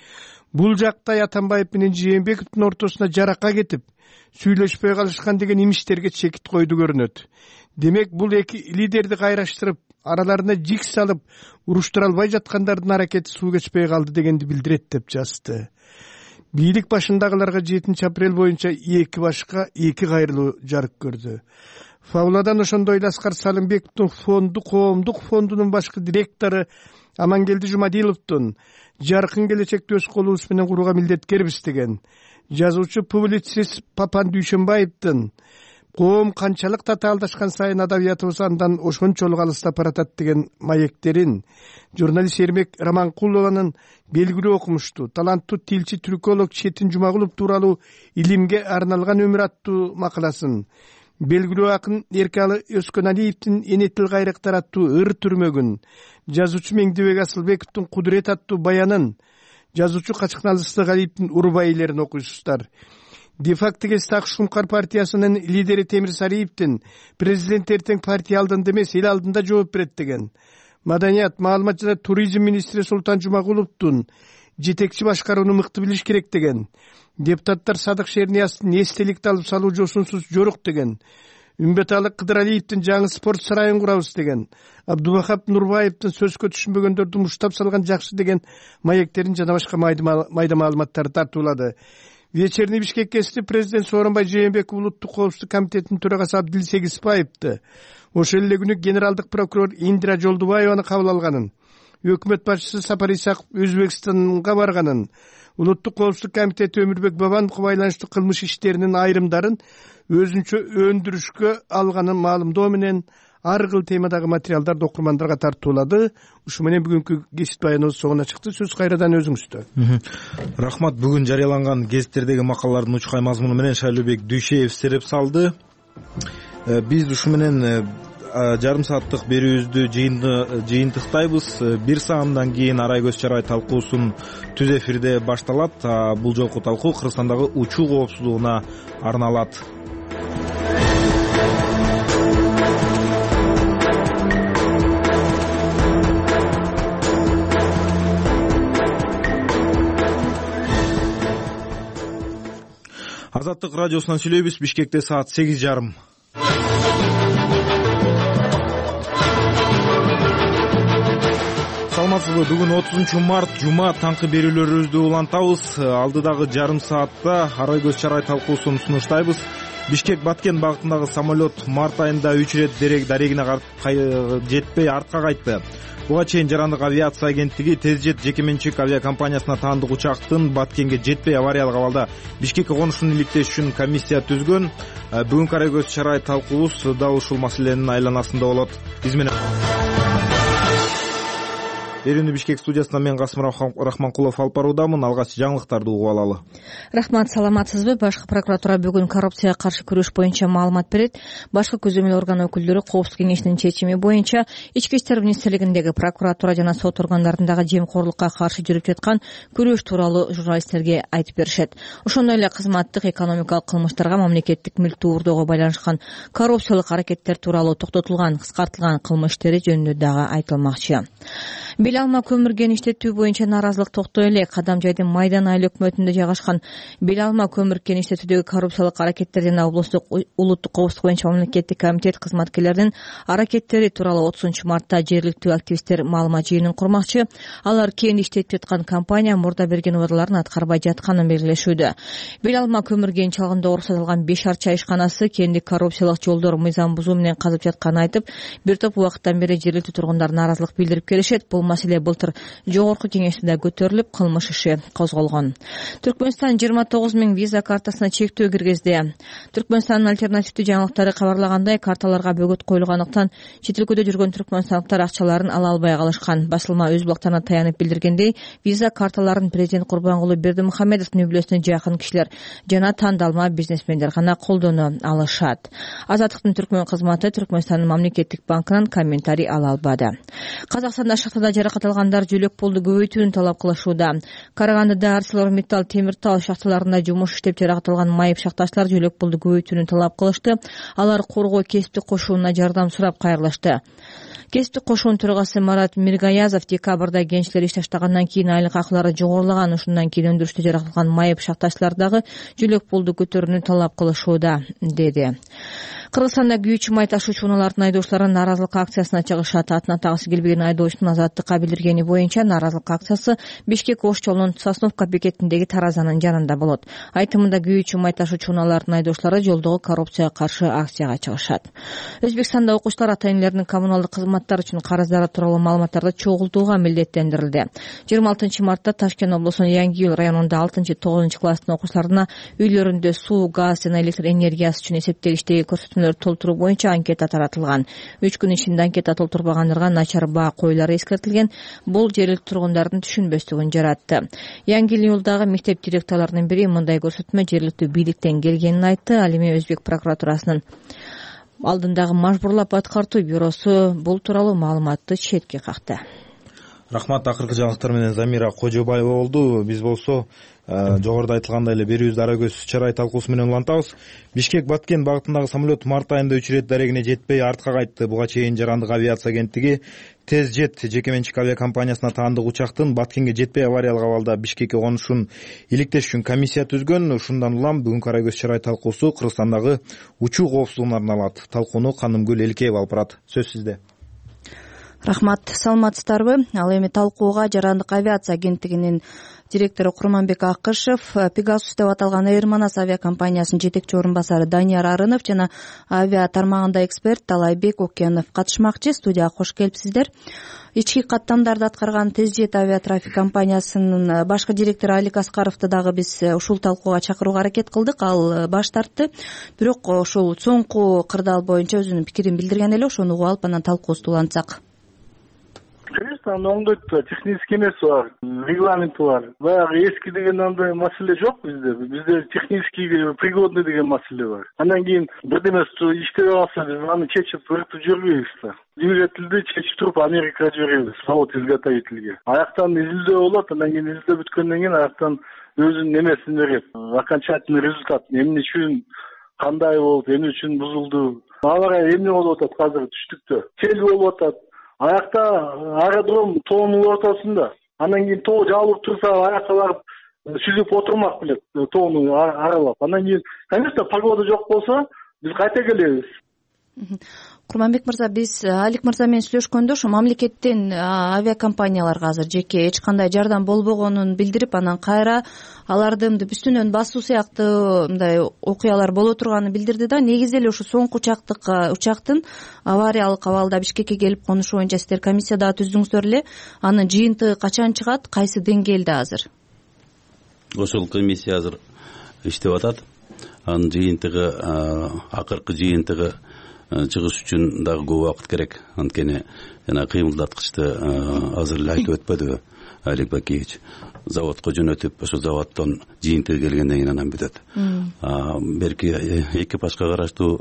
бул жактай Атамбаев менен Жээнбековдун ортосуна жаракка кетип, сүйлөшпөй калышкан деген имиштерге чекит койду көрүнөт. Демек бул эки лидерди кайраштырып, араларына жик салып, уруштура албай жаткандардын аракети суу кечпей калды дегенди билдирет деп жазды. Бийлик башындагыларга жетинчи апрель боюнча эки башка эки кайрылуу жарык көрдү. Фабуладан ошондой эле Аскар Салымбековдун фонду коомдук фондунун башкы директору Амангелди Жумадиловдун жаркын келечекте өз колубуз менен курууга милдеткербиз деген, жазуучу публицист Папан Дүйшөнбаевдин коом канчалык татаалдашкан сайын адабиятыбыз андан ошончолук алыстап баратат деген маектерин, журналист Эрмек Раманкулованын белгилүү окумуштуу, таланттуу тилчи түрколог Четин Жумагулов тууралуу илимге арналган өмүр аттуу макаласын, белгилүү акын Эркалы Өскөналиевдин Эне тил кайрактар аттуу ыр түрмөгүн, жазуучу Меңдебек Асылбековдун Кудурет аттуу баянын, жазуучу Качкыналы Ыстыгалиевдин Урбайлерин окуйсуздар. Де-факто Ак Шумкар партиясынын лидери Темир Сариевдин президент эртең партия алдында эмес, эл алдында жооп берет деген, Маданият, маалымат жана туризм министри Султан Жумагуловдун жетекчи башкарууну мыкты билиш керек деген, депутаттар Садык Шернияздын эстеликти алып салуу жосунсуз жорок деген, Үмбеталы Кыдыралиевдин жаңы спорт сарайын курабыз деген, Абдубахап Нурбаевдин сөзгө түшүнбөгөндөрдү муштап салган жакшы деген маектерин жана башка майда маалыматтарды тартуулады. Вечерний Бишкек КСти президент Сооронбай Жээнбеков улуттук коопсуздук комитетинин төрагасы Абдилсек Испаевди ошол эле күнү генералдык прокурор Индира Жолдубаеваны кабыл алганын, өкмөт башчысы Сапар Исаков Өзбекстанга барганын, улуттук коопсуздук комитети Өмүрбек Бабановго байланыштуу кылмыш иштеринин айрымдарын өзүнчө өндүрүшкө алганын маалымдоо менен ар кыл темадагы материалдарды окурмандарга тартуулады. Ушу менен бүгүнкү гезит баяныбыз соңуна чыкты. Сөз кайрадан өзүңүздө. Рахмат. Бүгүн жарыяланган гезиттердеги макалалардын учкай мазмуну менен Шайлообек Дүйшеев сереп салды. Биз ушу менен жарым сааттык берүүбүздү жыйынтыктайбыз. Бир саамдан кийин Арай көз чарай талкуусун түз эфирде башталат. Бул жолку талкуу Кыргызстандагы учуу коопсуздугуна арналат. Азаттык радиосунан сүйлөйбүз. Бишкекте саат сегиз жарым. Саламатсызбы? Бүгүн отузунчу март жума, таңкы берүүлөрүбүздү улантабыз. Алдыдагы жарым саатта Арай көз чарай талкуусун сунуштайбыз. Бишкек Баткен багытындагы самолет март айында үч ирет дарегине жетпей артка кайтты. Буга чейин Жарандык авиация агенттиги Тезжет жеке менчик авиакомпаниясына таандык учактын Баткенге жетпей авариялык абалда Бишкекке конушун иликтеш үчүн комиссия түзгөн. Бүгүнкү Арай көз чарай талкуубуз да ушул маселенин айланасында болот. Биз менен Берүүнү Бишкек студиясынан мен Касым Рахманкулов алып баруудамын. Алгач жаңылыктарды угуп алалы. Рахмат, саламатсызбы? Башкы прокуратура бүгүн коррупцияга каршы күрөш боюнча маалымат берет. Башкы көзөмөл орган өкүлдөрү Коопсуздук кеңешинин чечими боюнча Ички иштер министрлигиндеги прокуратура жана сот органдарындагы жемкорлукка каршы жүрүп жаткан күрөш тууралуу журналисттерге айтып беришет. Ошондой эле кызматтык экономикалык кылмыштарга, мамлекеттик мүлктү уурдоого байланышкан коррупциялык аракеттер тууралуу токтотулган, кыскартылган кылмыш иштери жөнүндө дагы айтылмакчы. Белалма көмүр кен иштетүү боюнча наразылык токтой элек. Кадам жайдын Майдан айыл өкмөтүндө жайгашкан Белалма көмүр кен иштетүүдөгү коррупциялык аракеттер жана облустук улуттук коопсуздук боюнча мамлекеттик комитет кызматкерлеринин аракеттери тууралуу отузунчу мартта жергиликтүү активисттер маалымат жыйынын курмакчы. Алар кен иштетип жаткан компания мурда берген убадаларын аткарбай жатканын белгилешүүдө. Белалма көмүр кен чалгындоо уруксат алган беш арча ишканасы кенди коррупциялык жолдор мыйзам бузуу менен казып жатканын айтып, бир топ убакыттан бери жергиликтүү тургундар наразылык билдирип келишет. Бул маселе былтыр жогорку кеңеште да көтөрүлүп, кылмыш иши козголгон. Түркмөнстан жыйырма тогуз миң виза картасына чектөө киргизди. Түркмөнстандын альтернативдүү жаңылыктары кабарлагандай, карталарга бөгөт коюлгандыктан чет өлкөдө жүргөн түркмөнстандыктар акчаларын ала албай калышкан. Басылма өз блогторуна таянып билдиргендей, виза карталарын президент Курбангулы Бердимухамедовдун үй-бүлөсүнө жакын кишилер жана тандалма бизнесмендер гана колдоно алышат. Азаттыктын түркмөн кызматы Түркмөнстандын мамлекеттик банкынан комментарий ала албады. Казакстанда шахтада жаракат алгандар жөлөк пулду көбөйтүүнү талап кылышууда. Карагандыда ArcelorMittal темир тал шахталарында жумуш иштеп жаракат алган майып шахтачылар жөлөк пулду көбөйтүүнү талап кылышты. Алар коргоо кесиптик кошунуна жардам сурап кайрылышты. Кесиптик кошуунун төрагасы Марат Миргаязов декабрда кенчилер иш таштагандан кийин айлык акылары жогорулаган, ушундан кийин өндүрүштө жаракалган майып шахтачылардагы жөлөк пулду көтөрүүнү талап кылышууда, деди. Кыргызстанда күйүүчү май ташуучу унаалардын айдоочулары нааразылык акциясына чыгышат. Атына тагысы келбеген айдоочунун азаттыкка билдиргени боюнча нааразылык акциясы Бишкек Ош жолунун Сосновка бекетиндеги таразанын жанында болот. Айтымында күйүүчү май ташуучу унаалардын айдоочулары жолдогу коррупцияга каршы акцияга чыгышат. Өзбекстанда окуучулар ата-энелердин коммуналдык кызматтар үчүн карыздары тууралуу маалыматтарды чогултууга милдеттендирилди. жыйырма алтынчы мартта Ташкент облусунун Yangi Yo'l районунда алтынчы тогузунчу класстын окуучуларына үйлөрүндө суу, газ жана электр энергиясы үчүн эсептегичтеги көрсөтмөлөрдү толтуруу боюнча анкета таратылган. үч күн ичинде анкета толтурбагандарга начар баа коюлары эскертилген. Бул жергиликтүү тургундардын түшүнбөстүгүн жаратты. Yangi Yo'лдагы мектеп директорлорунун бири мындай көрсөтмө жергиликтүү бийликтен келгенин айтты. Ал эми Өзбек прокуратурасынын алдындагы мажбурлап аткартуу бюросу бул тууралуу маалыматты четке какты. рахмат. Акыркы жаңылыктар менен Замира Кожобаева болду. Биз болсо жогоруда айтылгандай эле берүүбүздү ара көз чарай талкуусу менен улантабыз. Бишкек Баткен багытындагы самолет март айында үч ирет дарегине жетпей артка кайтты. Буга чейин Жарандык авиация агенттиги Тез жет жеке менчик авиакомпаниясына таандык учактын Баткенге жетпей авариялык абалда Бишкекке конушун иликтеш үчүн комиссия түзгөн. Ушундан улам бүгүнкү ара көз чарай талкуусу Кыргызстандагы учуу коопсуздугун арналат. Талкууну Канымгүл Эликеева алып барат. Сөз сизде. Рахмат, саламатсыздарбы? Ал эми талкууга Жарандык авиация агенттигинин директору Курманбек Акышев, Pegasus деп аталган Air Manas авиакомпаниясынын жетекчи орун басары Данияр Арынов жана авиа тармагында эксперт Талайбек Окенов катышмакчы. Студияга кош келипсиздер. Ички каттамдарды аткарган Тез жет авиатрафик компаниясынын башкы директору Алик Аскаровду дагы биз ушул талкууга чакырууга аракет кылдык. Ал баш тартты. Бирок ушул соңку кырдаал боюнча өзүнүн пикирин билдирген эле. Ошону угуп алып анан талкуубузду улантсак. Конечно, оңдойт да, технический эмеси бар, регламенти бар. Баягы эски деген андай маселе жок бизде. Бизде технический пригодный деген маселе бар. Андан кийин бирдемеси иштебей калса, биз аны чечип ыртып жүрбөйбүз да. Двигательди чечип туруп Америкага жиберебиз, завод изготовительге. Аяктан изилдөө болот, андан кийин изилдөө бүткөндөн кийин аяктан өзүнүн эмесин берет. Окончательный результат эмне үчүн кандай болду, эмне үчүн бузулду. Аларга эмне болуп атат азыр түштүктө? Сел болуп атат. Аякта аэродром тоонун ортосунда. Андан кийин тоо жабылып турса, аякка барып сүзүп отурмак белет, тоону аралап. Андан кийин, конечно, погода жок болсо, биз кайта келебиз. Курманбек мырза, биз Алик мырза менен сүйлөшкөндө ушу мамлекеттен авиакомпанияларга азыр жеке эч кандай жардам болбогонун билдирип, анан кайра алардын үстүнөн басуу сыяктуу мындай окуялар боло турганын билдирди да. Негизи эле ушу соңку учактык учактын авариялык абалда Бишкекке келип конушу боюнча сиздер комиссия дагы түздүңүздөр эле. Анын жыйынтыгы качан чыгат, кайсы деңгээлде азыр? Ошол комиссия азыр иштеп атат. Анын жыйынтыгы, акыркы жыйынтыгы чыгыш үчүн дагы көп убакыт керек. Анткени жана кыймылдаткычты азыр эле айтып өтпөдүбү Алик Бакиевич? Заводко жөнөтүп, ошол заводдон жыйынтыгы келгенден кийин анан бүтөт. Берки экипажга караштуу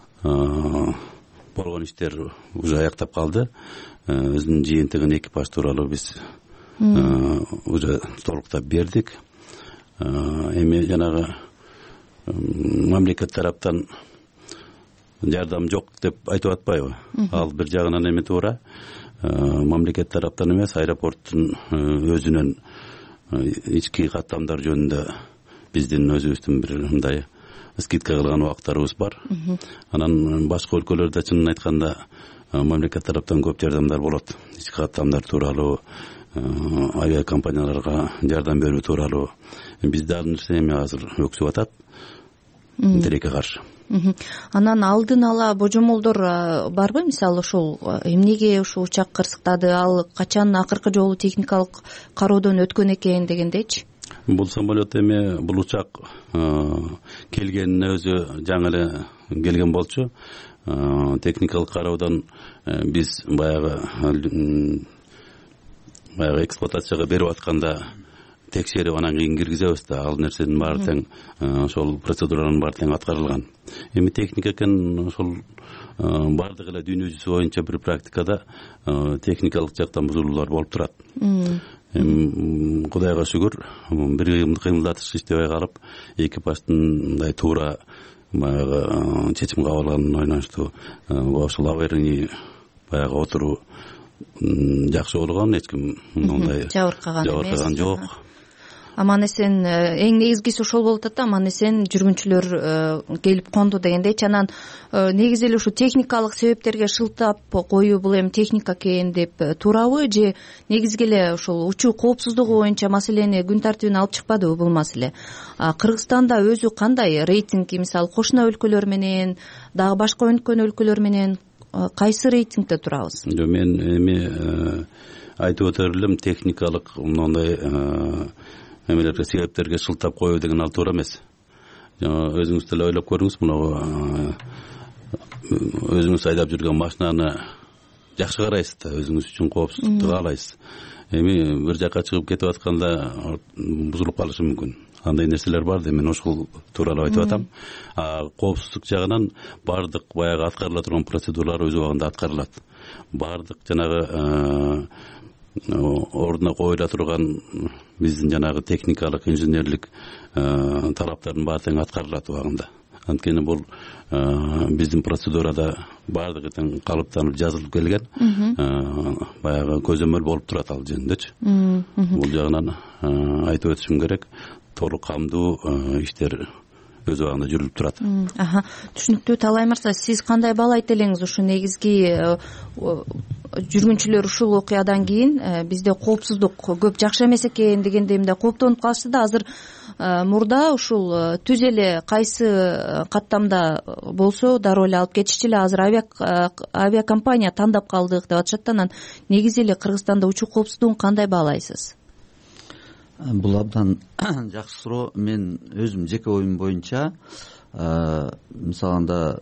болгон иштер уже аяктап калды. Өзүнүн жыйынтыгын экипаж тууралуу биз уже толуктап бердик. Эми жанагы мамлекет тараптан жардам жок деп айтып атпайбы? Ал бир жагынан эми туура. Мамлекет тараптан эмес, аэропорттун өзүнүн ички каттамдар жөнүндө биздин өзүбүздүн бир мындай скидка кылган убактарыбыз бар. Анан башка өлкөлөрдө чынын айтканда мамлекет тараптан көп жардамдар болот. Ички каттамдар тууралуу, авиакомпанияларга жардам берүү тууралуу. Бизде ал нерсе эми азыр өксүп атат тилекке каршы. Анан алдын ала божомолдор барбы? Мисалы ошол эмнеге ушул учак кырсыктады, ал качан акыркы жолу техникалык кароодон өткөн экен дегендейчи? Бул самолет эми, бул учак келгенине өзү жаңы эле келген болчу. Техникалык кароодон биз баягы баягы эксплуатацияга берип атканда текшерип анан кийин киргизебиз да. Ал нерсенин баары тең, ошол процедуранын баары тең аткарылган. Эми техника экен, ошол баардык эле дүйнө жүзү боюнча бир практикада техникалык жактан бузулуулар болуп турат. Эми Кудайга шүгүр, бир кыймылдатыш иштебей калып, экипаждын мындай туура баягы чечим кабыл алганына байланыштуу ошол аварийный баягы отуруу жакшы болгон, эч ким мындай жабыркаган жок. Аман эсен, эң негизгиси ошол болуп атат да, аман эсен жүргүнчүлөр келип конду дегендейчи. Анан негизи эле ушу техникалык себептерге шылтап коюу бул эми техника экен деп туурабы, же негизги эле ушул учуу коопсуздугу боюнча маселени күн тартибине алып чыкпадыбы бул маселе? Кыргызстанда өзү кандай рейтинг, мисалы кошуна өлкөлөр менен, дагы башка өнүккөн өлкөлөр менен кайсы рейтингде турабыз? Жок, мен эми айтып өтөр элем, техникалык мындай эмелерге, себептерге шылтап коюу деген ал туура эмес. Өзүңүз деле ойлоп көрүңүз, мына өзүңүз айдап жүргөн машинаны жакшы карайсыз да, өзүңүз үчүн коопсуздукту каалайсыз. Эми бир жакка чыгып кетип атканда бузулуп калышы мүмкүн. Андай нерселер бар да, мен ошол тууралуу айтып атам. Коопсуздук жагынан баардык баягы аткарыла турган процедуралар өз убагында аткарылат. Баардык жанагы ордуна коюла турган биздин жанагы техникалык инженерлик талаптардын баары тең аткарылат убагында. Анткени бул биздин процедурада баардыгы тең калыптанып жазылып келген, баягы көзөмөл болуп турат ал жөнүндөчү. Бул жагынан айтып өтүшүм керек, толук камдуу иштер өз убагында жүрүлүп турат. Түшүнүктүү. Талай мырза, сиз кандай баалайт элеңиз ушу негизги жүргүнчүлөр ушул окуядан кийин бизде коопсуздук көп жакшы эмес экен дегенде мындай кооптонуп калышты да. Азыр мурда ушул түз эле кайсы каттамда болсо дароо эле алып кетишчү эле, азыр авиакомпания тандап калдык деп атышат. Анан негизи эле Кыргызстанда учуу коопсуздугун кандай баалайсыз? Бул абдан жакшы суроо. Мен өзүм жеке оюм боюнча, мисалы анда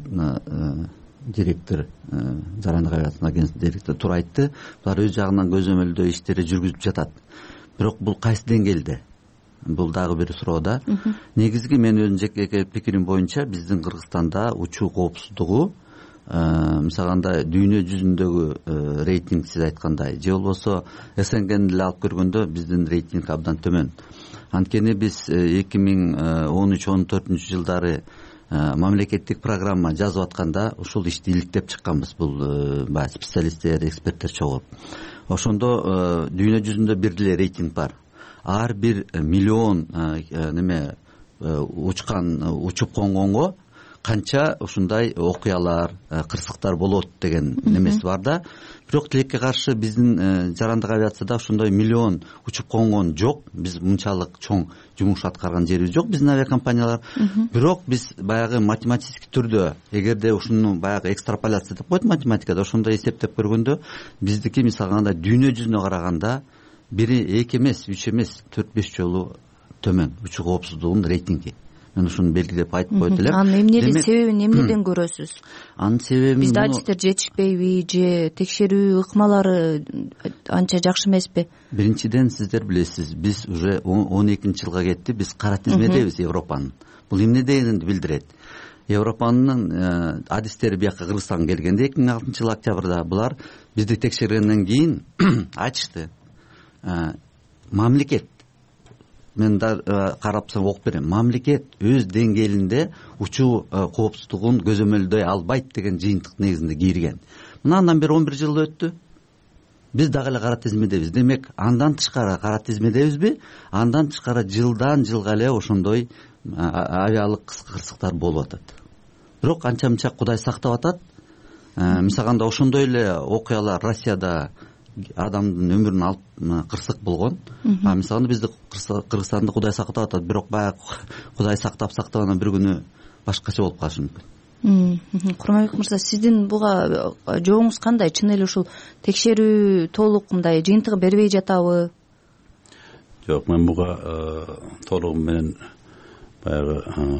директор, жарандык авиация агенттигинин директору туура айтты. Булар өз жагынан көзөмөлдөө иштери жүргүзүп жатат. Бирок бул кайсы деңгээлде? Бул дагы бир суроо да. Негизги мен өзүм жеке пикирим боюнча биздин Кыргызстанда учуу коопсуздугу мисалы анда дүйнө жүзүндөгү рейтинг сиз айткандай же болбосо СНГни эле алып көргөндө биздин рейтинг абдан төмөн. Анткени биз эки миң он үч он төртүнчү жылдары мамлекеттик программа жазып атканда ушул ишти иликтеп чыкканбыз. Бул баягы специалисттер, эксперттер чогулуп. Ошондо дүйнө жүзүндө бир деле рейтинг бар. Ар бир миллион неме учкан учуп конгонго канча ушундай окуялар, кырсыктар болот деген немеси бар да. Бирок тилекке каршы биздин жарандык авиацияда ошондой миллион учуп конгон жок. Биз мынчалык чоң жумуш аткарган жерибиз жок биздин авиакомпаниялар. Бирок биз баягы математический түрдө, эгерде ушуну баягы экстраполяция деп коет математикада, ошондой эсептеп көргөндө биздики мисалы анда дүйнө жүзүнө караганда бири эки эмес, үч эмес, төрт беш жолу төмөн учуу коопсуздугунун рейтинги. Мен ушуну белгилеп айтып коет элем. Анын эмнеди, себебин эмнеден көрөсүз? Анын себеби бизде адистер жетишпейби же текшерүү ыкмалары анча жакшы эмеспи? Биринчиден сиздер билесиз, биз уже он экинчи жылга кетти, биз кара тизмедебиз Европанын. Бул эмне дегенди билдирет? Европанын адистери бияка Кыргызстанга келгенде эки миң алтынчы жыл октябрда булар бизди текшергенден кийин айтышты. Мамлекет, мен да карапсам окуп берем, мамлекет өз деңгээлинде учуу коопсуздугун көзөмөлдөй албайт деген жыйынтык негизинде кийирген. Мына андан бери он бир жыл өттү. Биз дагы эле кара тизмедебиз. Демек, андан тышкары кара тизмедебизби? Андан тышкары жылдан жылга эле ошондой авиалык кырсыктар болуп атат. Бирок анча мынча Кудай сактап атат. Мисалга ошондой эле окуялар Россияда адамдын өмүрүн алып кырсык болгон. А мисалы бизди Кыргызстанда Кудай сактап атат, бирок баягы Кудай сактап сактап анан бир күнү башкача болуп калышы мүмкүн. Курманбек мырза, сиздин буга жообуңуз кандай? Чын эле ушул текшерүү толук мындай жыйынтыгы бербей жатабы? Жок, мен буга толугу менен баягы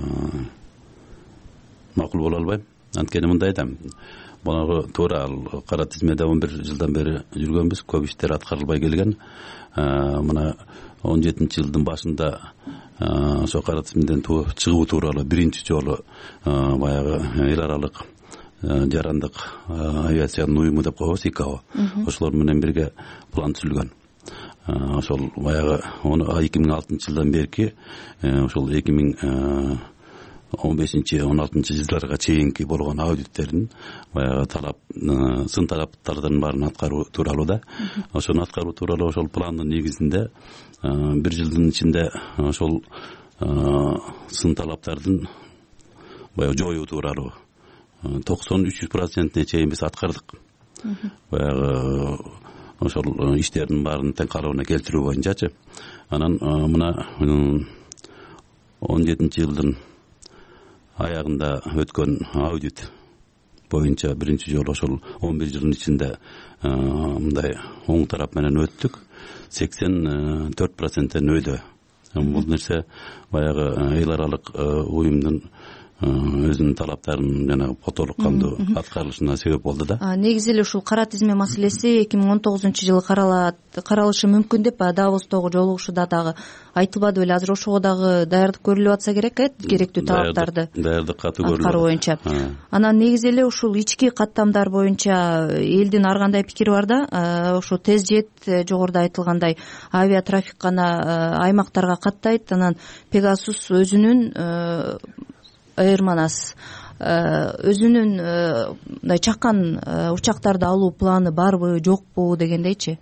макул боло албайм. Анткени мындай да, Моногу туура ал кара тизмеде он бир жылдан бери жүргөнбүз, көп иштер аткарылбай келген. Мына он жетинчи жылдын башында ошо кара тизмеден чыгуу тууралуу биринчи жолу баягы эл аралык жарандык авиациянын уюму деп коебуз, ИКАО. Ошолор менен бирге план түзүлгөн. Ошол баягы эки миң алтынчы жылдан берки ошол эки миң он бешинчи он алтынчы жылдарга чейинки болгон аудиттердин баягы талап, сын талаптардын баарын аткаруу тууралуу да. Ошону аткаруу тууралуу ошол пландын негизинде бир жылдын ичинде ошол сын талаптардын баягы жоюу тууралуу токсон үч жүз процентине чейин биз аткардык. Баягы ошол иштердин баарын тең калыбына келтирүү боюнчачы. Анан мына он жетинчи жылдын аягында өткөн аудит боюнча биринчи жолу ошол он бир жылдын ичинде мындай оң тарап менен өттүк. сексен төрт проценттен өйдө. Бул нерсе баягы эл аралык уюмдун өзүнүн талаптарын жанагы потолук кандуу аткарылышына себеп болду да. Негизи эле ушул кара тизме маселеси эки миң он тогузунчу жылы каралышы мүмкүн деп Давостогу жолугушууда дагы айтылбады беле? Азыр ошого дагы даярдык көрүлүп атса керек э, керектүү талаптарды даярдык катуу көрүлүп аткаруу боюнча. Анан негизи эле ушул ички каттамдар боюнча элдин ар кандай пикири бар да. Ошо тез жет, жогоруда айтылгандай авиатрафик гана аймактарга каттайт. Анан Пегасус өзүнүн Airmanas өзүнүн мындай чакан учактарды алуу планы барбы, жокпу дегендейчи.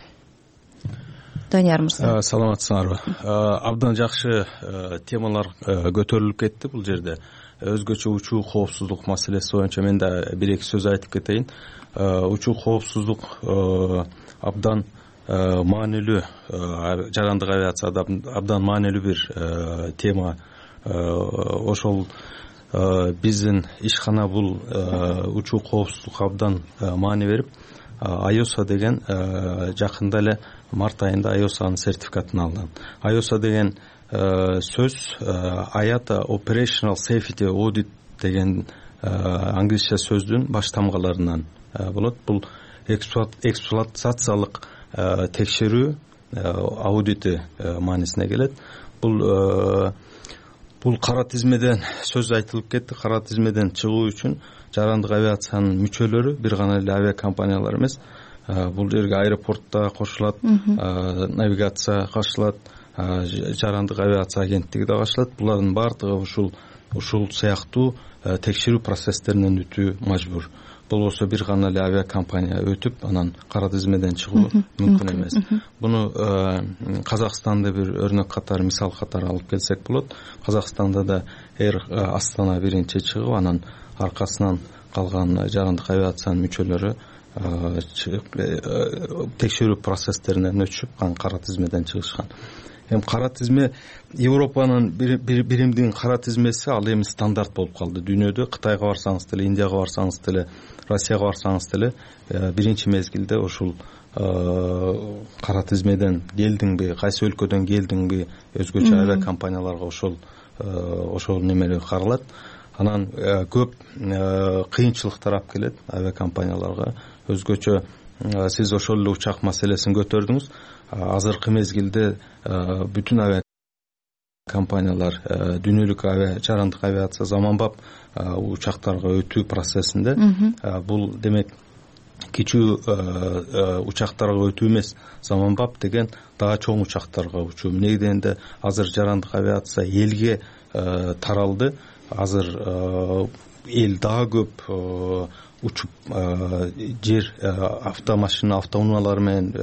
Данияр мырза. Саламатсыңарбы? Абдан жакшы темалар көтөрүлүп кетти бул жерде. Өзгөчө учуу коопсуздук маселеси боюнча мен да бир эки сөз айтып кетейин. Учуу коопсуздук абдан маанилүү, жарандык авиацияда абдан маанилүү бир тема. Ошол биздин ишкана бул учуу коопсуздукка абдан маани берип, айоса деген жакында эле март айында айосанын сертификатын алган. айоса деген сөз Аята Operational Safety Audit деген англисче сөздүн баш тамгаларынан болот. Бул эксплуатациялык текшерүү аудити маанисине келет. Бул Бул кара тизмеден сөз айтылып кетти. Кара тизмеден чыгуу үчүн жарандык авиациянын мүчөлөрү бир гана эле авиакомпаниялар эмес. Бул жерге аэропортто кошулат, навигация кошулат, жарандык авиация агенттиги да кошулат. Булардын баардыгы ушул ушул сыяктуу текшерүү процесстеринен өтүү мажбур. Болбосо бир гана эле авиакомпания өтүп, анан кара тизмеден чыгуу мүмкүн эмес. Буну Казакстанды бир өрнөк катары, мисал катары алып келсек болот. Казакстанда да Air Астана биринчи чыгып, анан аркасынан калган жарандык авиациянын мүчөлөрү текшерүү процесстеринен өтүшүп, анан кара тизмеден чыгышкан. Эми кара тизме Европанын биримдин кара тизмеси ал эми стандарт болуп калды дүйнөдө. Кытайга барсаңыз деле, Индияга барсаңыз деле, Россияга барсаңыз деле биринчи мезгилде ушул кара тизмеден келдиңби, кайсы өлкөдөн келдиңби, өзгөчө авиакомпанияларга ошол ошол немелер каралат. Анан көп кыйынчылыктар алып келет авиакомпанияларга. Өзгөчө сиз ошол эле учак маселесин көтөрдүңүз. Азыркы мезгилде бүтүн авиакомпаниялар дүйнөлүк авиа жарандык авиация заманбап учактарга өтүү процессинде. Бул демек кичүү учактарга өтүү эмес, заманбап деген дагы чоң учактарга учуу. Негизинде азыр жарандык авиация элге таралды. Азыр эл дагы көп учуп жер автомашина, автоунаалар менен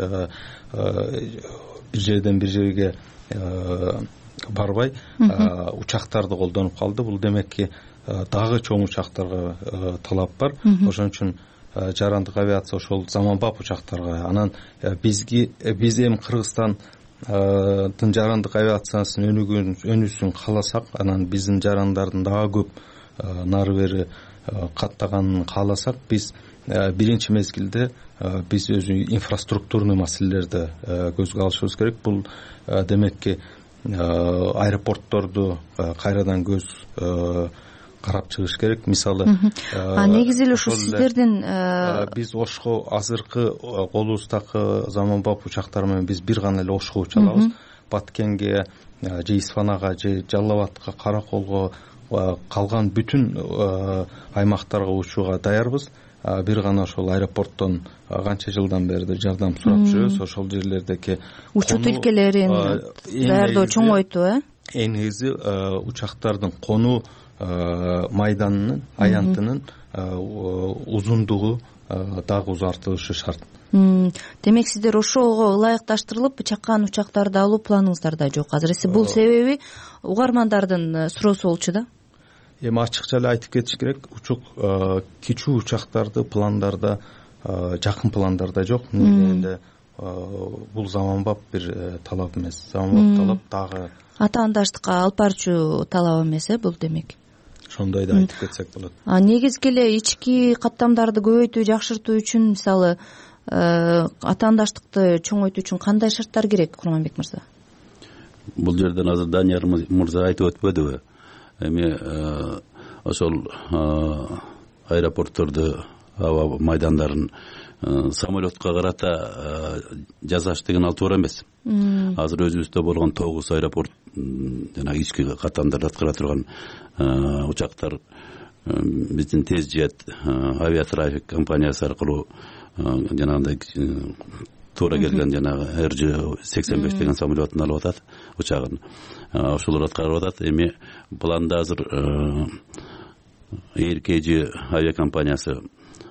бир жерден бир жерге барбай учактарды колдонуп калды. Бул демекки дагы чоң учактарга талап бар. Ошон үчүн жарандык авиация ошол заманбап учактарга. Анан бизги биз эми Кыргызстандын жарандык авиациясынын өнүүсүн кааласак, анан биздин жарандардын дагы көп нары бери каттаганын кааласак, биз биринчи мезгилде биз өзү инфраструктурный маселелерди көзгө алышыбыз керек. Бул демекки аэропортторду кайрадан көз карап чыгыш керек. Мисалы, негизи эле ушул сиздердин биз Ошко азыркы колубуздагы заманбап учактар менен биз бир гана эле Ошко уча алабыз. Баткенге, же Исфанага, же Жалал Абадка, Караколго, калган бүтүн аймактарга учууга даярбыз. Бир гана ошол аэропорттон канча жылдан бери жардам сурап жүрөбүз. Ошол жерлердеги учуу тилкелерин даярдоо чоңойтуу, э? Эң негизи учактардын конуу майданынын, аянтынын узундугу дагы узартылышы шарт. Демек сиздер ошого ылайыкташтырылып чакан учактарды алуу планыңыздар да жок азыр. Бул себеби угармандардын суроосу болчу да. Эми ачыкча эле айтып кетиш керек, учук кичүү учактарды пландарда, жакын пландарда жок. Негизинде бул заманбап бир талап эмес. Заманбап талап дагы атаандаштыкка алып барчу талап эмес, э, бул демек. Ошондой да айтып кетсек болот. А негизги эле ички каттамдарды көбөйтүү, жакшыртуу үчүн мисалы атаандаштыкты чоңойтуу үчүн кандай шарттар керек, Курманбек мырза? Бул жерден азыр Данияр мырза айтып өтпөдүбү? Эми ошол аэропортторду аба майдандарын самолетко карата жасаш деген ал туура эмес. Азыр өзүбүздө болгон тогуз аэропорт жанагы ички каттамдарды аткара турган учактар биздин тез жет авиатрафик компаниясы аркылуу жанагындай туура келген жанагы эр жи сексен беш деген самолетун алып атат, учагын ошолор аткарып атат. Эми планда азыр эйр кей жи авиакомпаниясы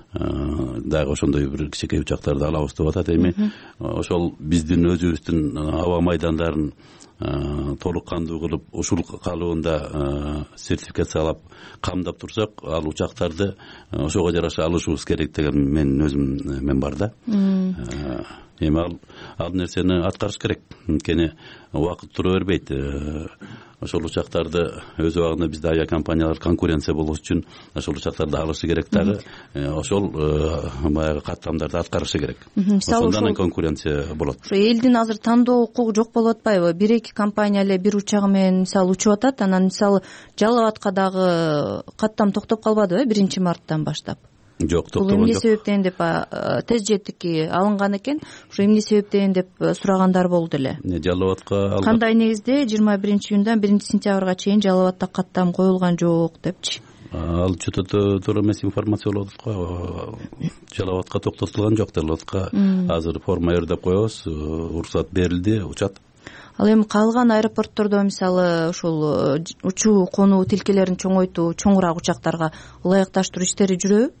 дагы ошондой бир кичинекей учактарды алабыз деп атат. Эми ошол биздин өзүбүздүн аба майдандарын толук кандуу кылып ушул калыбында сертификациялап камдап турсак, ал учактарды ошого жараша алышыбыз керек деген менин өзүм мен бар да. Эми ал ал нерсени аткарыш керек. Анткени убакыт тура бербейт. Ошол учактарды өз убагында бизде авиакомпаниялар конкуренция болуш үчүн ошол учактарды алышы керек дагы. Ошол баягы каттамдарды аткарышы керек. Ошондон конкуренция болот. Ошо элдин азыр тандоо укугу жок болуп атпайбы? Бир эки компания эле бир учагы менен мисалы учуп атат, анан мисалы Жалал Абадка дагы каттам токтоп калбадыбы биринчи марттан баштап? Жок, токтогон жок. Бул эмне себептен деп тез жеттики алынган экен. Ошо эмне себептен деп сурагандар болду эле. Жалал Абадка кандай негизде жыйырма биринчи июндан биринчи сентябрга чейин Жалал Абадта каттам коюлган жок депчи. Ал чөтө туура эмес информация болуп атат го. Жалал Абадка токтотулган жок. Жалал Абадка азыр форма өрдөп коебуз, уруксат берилди, учат. Ал эми калган аэропорттордо мисалы ушул учуу конуу тилкелерин чоңойтуу, чоңураак учактарга ылайыкташтыруу иштери жүрөбү?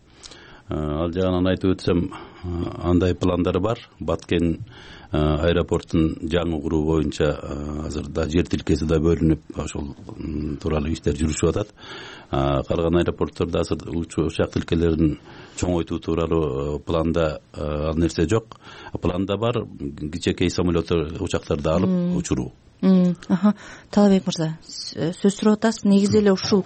Ал жагынан айтып өтсөм, андай пландар бар. Баткен аэропортун жаңы куруу боюнча азырда жер тилкеси да бөлүнүп, ошол тууралуу иштер жүрүшүп атат. Калган аэропорттордо азыр учак тилкелерин чоңойтуу тууралуу планда ал нерсе жок. Планда бар кичинекей самолет учактарды алып учуруу. Талабек мырза, сөз сурап атасыз. Негизи эле ушул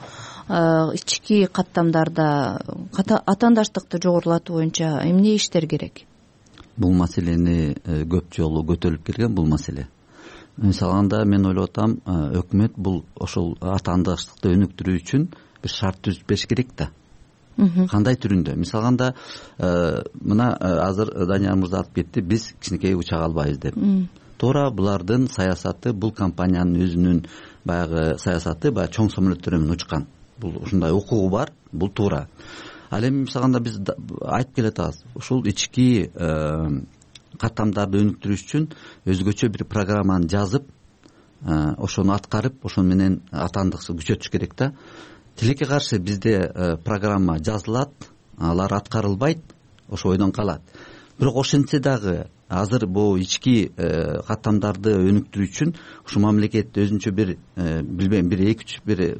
ички каттамдарда атаандаштыкты жогорулатуу боюнча эмне иштер керек? Бул маселени көп жолу көтөрүлүп келген бул маселе. Мисалы анда мен ойлоп атам, өкмөт бул ошол атаандаштыкты өнүктүрүү үчүн бир шарт түзүп бериш керек да. Кандай түрүндө? Мисалы анда мына азыр Данияр мырза айтып кетти, биз кичинекей учак албайбыз деп. Туура булардын саясаты, бул компаниянын өзүнүн баягы саясаты баягы чоң самолеттер менен учкан. Бул ушундай укугу бар, бул туура. Ал эми мисалганда биз айтып келатабыз, ушул ички каттамдарды өнүктүрүш үчүн өзгөчө бир программаны жазып, ошону аткарып, ошону менен атаандыкты күчөтүш керек да. Тилекке каршы бизде программа жазылат, алар аткарылбайт, ошо ойдон калат. Бирок ошентсе дагы азыр бул ички каттамдарды өнүктүрүү үчүн ушу мамлекет өзүнчө бир билбейм бир эки үч бир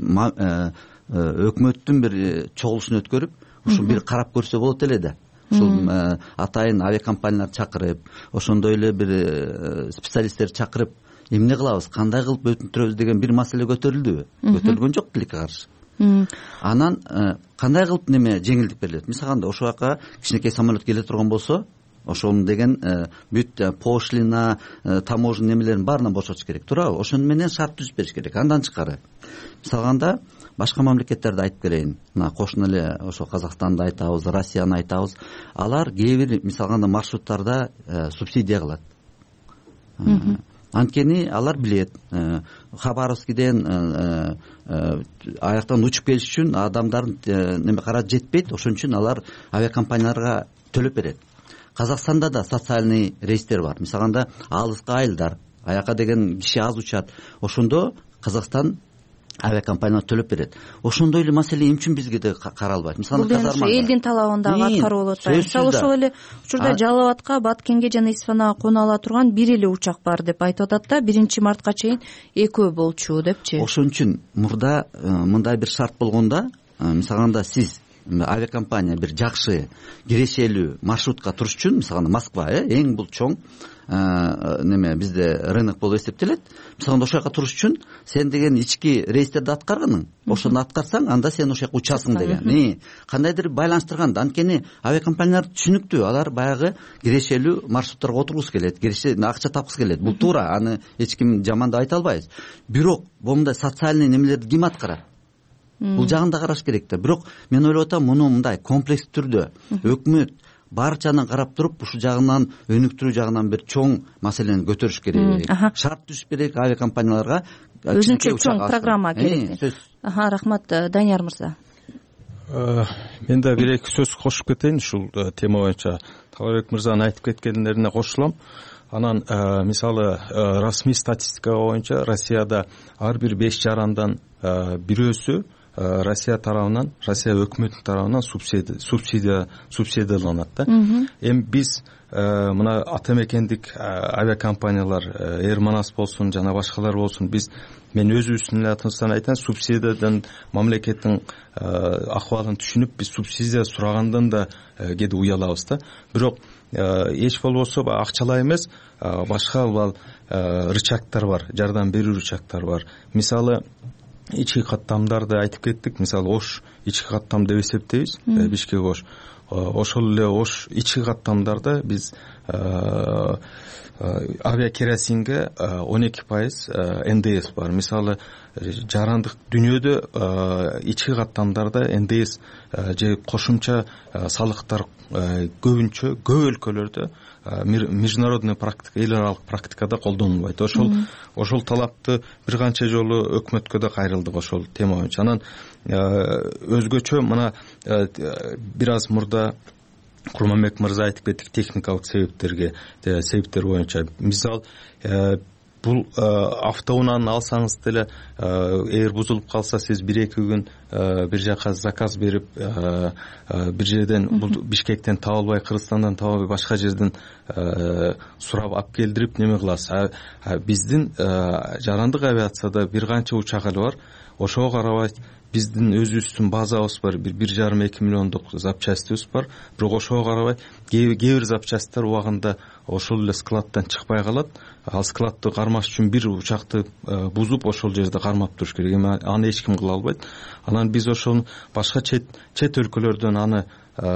өкмөттүн бир чогулушун өткөрүп, ушу бир карап көрсө болот эле да. Ушул атайын авиакомпанияларды чакырып, ошондой эле бир специалисттерди чакырып, эмне кылабыз, кандай кылып өтүндүрөбүз деген бир маселе көтөрүлдүбү? Көтөрүлгөн жок тилекке каршы. Анан кандай кылып неме жеңилдик берилет? Мисалга ошол жака кичинекей самолет келе турган болсо, ошону деген бүт пошлина, таможня немелерин баарынан бошотуш керек, туурабы? Ошону менен шарт түзүп бериш керек. Андан тышкары мисалганда башка мамлекеттерди айтып келейин. Мына кошуна эле ошо Казакстанды айтабыз, Россияны айтабыз. Алар кээ бир мисалганда маршруттарда субсидия кылат. Анткени алар билет, Хабаровскиден аяктан учуп келиш үчүн адамдардын неме каражаты жетпейт, ошон үчүн алар авиакомпанияларга төлөп берет. Казакстанда да социальный рейстер бар. Мисалганда алыска айылдар, аяка деген киши аз учат. Ошондо Казакстан авиакомпаниялар төлөп берет. Ошондой эле маселе эмне үчүн бизге да каралбайт? Мисалы казарма элдин талабындагы аткаруу болуп атпайбы? Мисалы ошол эле учурда Жалал Абадка, Баткенге жана Исфанага кона ала турган бир эле учак бар деп айтып атат да, биринчи мартка чейин экөө болчу депчи. Ошон үчүн мурда мындай бир шарт болгондо, мисалганда сиз авиакомпания бир жакшы кирешелүү маршрутка туруш үчүн, мисалганда Москва эң бул чоң неме бизде рынок болуп эсептелет. Мисалга ошол жака туруш үчүн сен деген ички рейстерди аткаргының, ошону аткарсаң, анда сен ошол жака учасың деген. Кандайдыр байланыштырган. Анткени авиакомпаниялар түшүнүктүү, алар баягы кирешелүү маршруттарга отургусу келет, кирешелүү акча тапкысы келет. Бул туура, аны эч ким жаман деп айта албайбыз. Бирок момундай социальный немелерди ким аткарат? бул жагын да караш керек да. Бирок мен ойлоп атам, муну мындай комплекс түрдө өкмөт барчаны карап туруп ушул жагынан, өнүктүрүү жагынан бир чоң маселени көтөрүш керек. Шарт түзүш керек авиакомпанияларга. Өзүнчө чоң программа керек. Рахмат, Данияр мырза. Мен да бир эки сөз кошуп кетейин ушул тема боюнча. Талабек мырзанын айтып кеткендерине кошулам. Анан мисалы расмий статистика боюнча Россияда ар бир беш жарандан бирөөсү Россия тарабынан, Россия өкмөтүнүн тарабынан субсидия субсидия субсидияланат да. Эми биз мына ата мекендик авиакомпаниялар, Air Manas болсун, жана башкалар болсун, биз мен өзүбүздүн атымыздан айтайын, субсидиядан мамлекеттин акыбалын түшүнүп, биз субсидия сурагандан да кээде уялабыз да. Бирок эч болбосо акчалай эмес, башка рычагтар бар, жардам берүү рычагтар бар. Мисалы ички каттамдарды айтып кеттик. Мисалы Ош ички каттам деп эсептейбиз, Бишкек Ош. Ошол эле Ош ички каттамдарда биз авиакеросинге он эки пайыз эн дэ эс бар. Мисалы жарандык дүйнөдө ички каттамдарда эн дэ эс же кошумча салыктар көбүнчө көп өлкөлөрдө международный практика, эл аралык практикада колдонулбайт. Ошол ошол талапты бир канча жолу өкмөткө да кайрылдык ошол тема боюнча. Анан өзгөчө мына бир аз мурда Курманбек мырза айтып кеттик техникалык себептерге, себептер боюнча. Мисал бул автоунааны алсаңыз деле, эгер бузулуп калса, сиз бир эки күн бир жака заказ берип, бир жерден бул Бишкектен таба албай, Кыргызстандан таба албай, башка жерден сурап алып келдирип неме кыласыз. Биздин жарандык авиацияда бир канча учак бар. Ошого карабай биздин өзүбүздүн базабыз бар, бир бир жарым эки миллиондук запчастыбыз бар. Бирок ошого карабай кээ бир запчасттар убагында ошол эле складтан чыкпай калат. Ал складты кармаш үчүн бир учакты бузуп ошол жерде кармап туруш керек. Эми аны эч ким кыла албайт. Анан биз ошону башка чет чет өлкөлөрдөн аны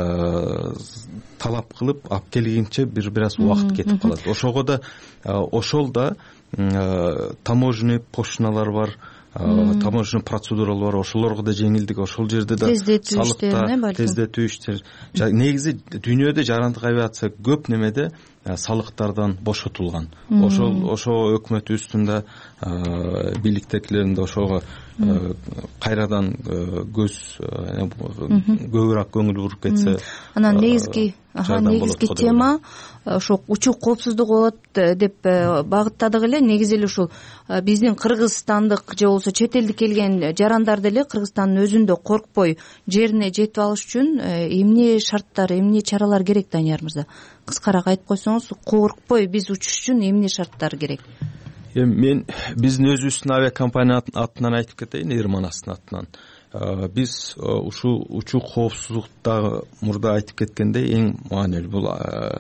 талап кылып алып келгенче бир бир аз убакыт кетип калат. Ошого да ошол да таможенный пошлиналар бар, таможенный процедуралар бар, ошолорго да жеңилдик, ошол жерде да салыкта тездетүү иштер. Негизи дүйнөдө жарандык авиация көп немеде салыктардан бошотулган. Ошол ошо өкмөтүбүздүн да бийликтегилердин да ошого кайрадан көз көбүрөөк көңүл буруп кетсе. Анан негизги негизги тема ошо учук коопсуздугу болот деп багыттадык эле. Негизи эле ушул биздин кыргызстандык же болбосо чет элдик келген жарандар деле Кыргызстандын өзүндө коркпой жерине жетип алыш үчүн эмне шарттар, эмне чаралар керек, Данияр мырза? Кыскараак айтып койсоңуз, коркпой биз учуш үчүн эмне шарттар керек? Эми мен биздин өзүбүздүн авиакомпания атынан айтып кетейин, Air Manastын атынан. Биз ушул учук коопсуздукта мурда айтып кеткендей эң маанилүү бул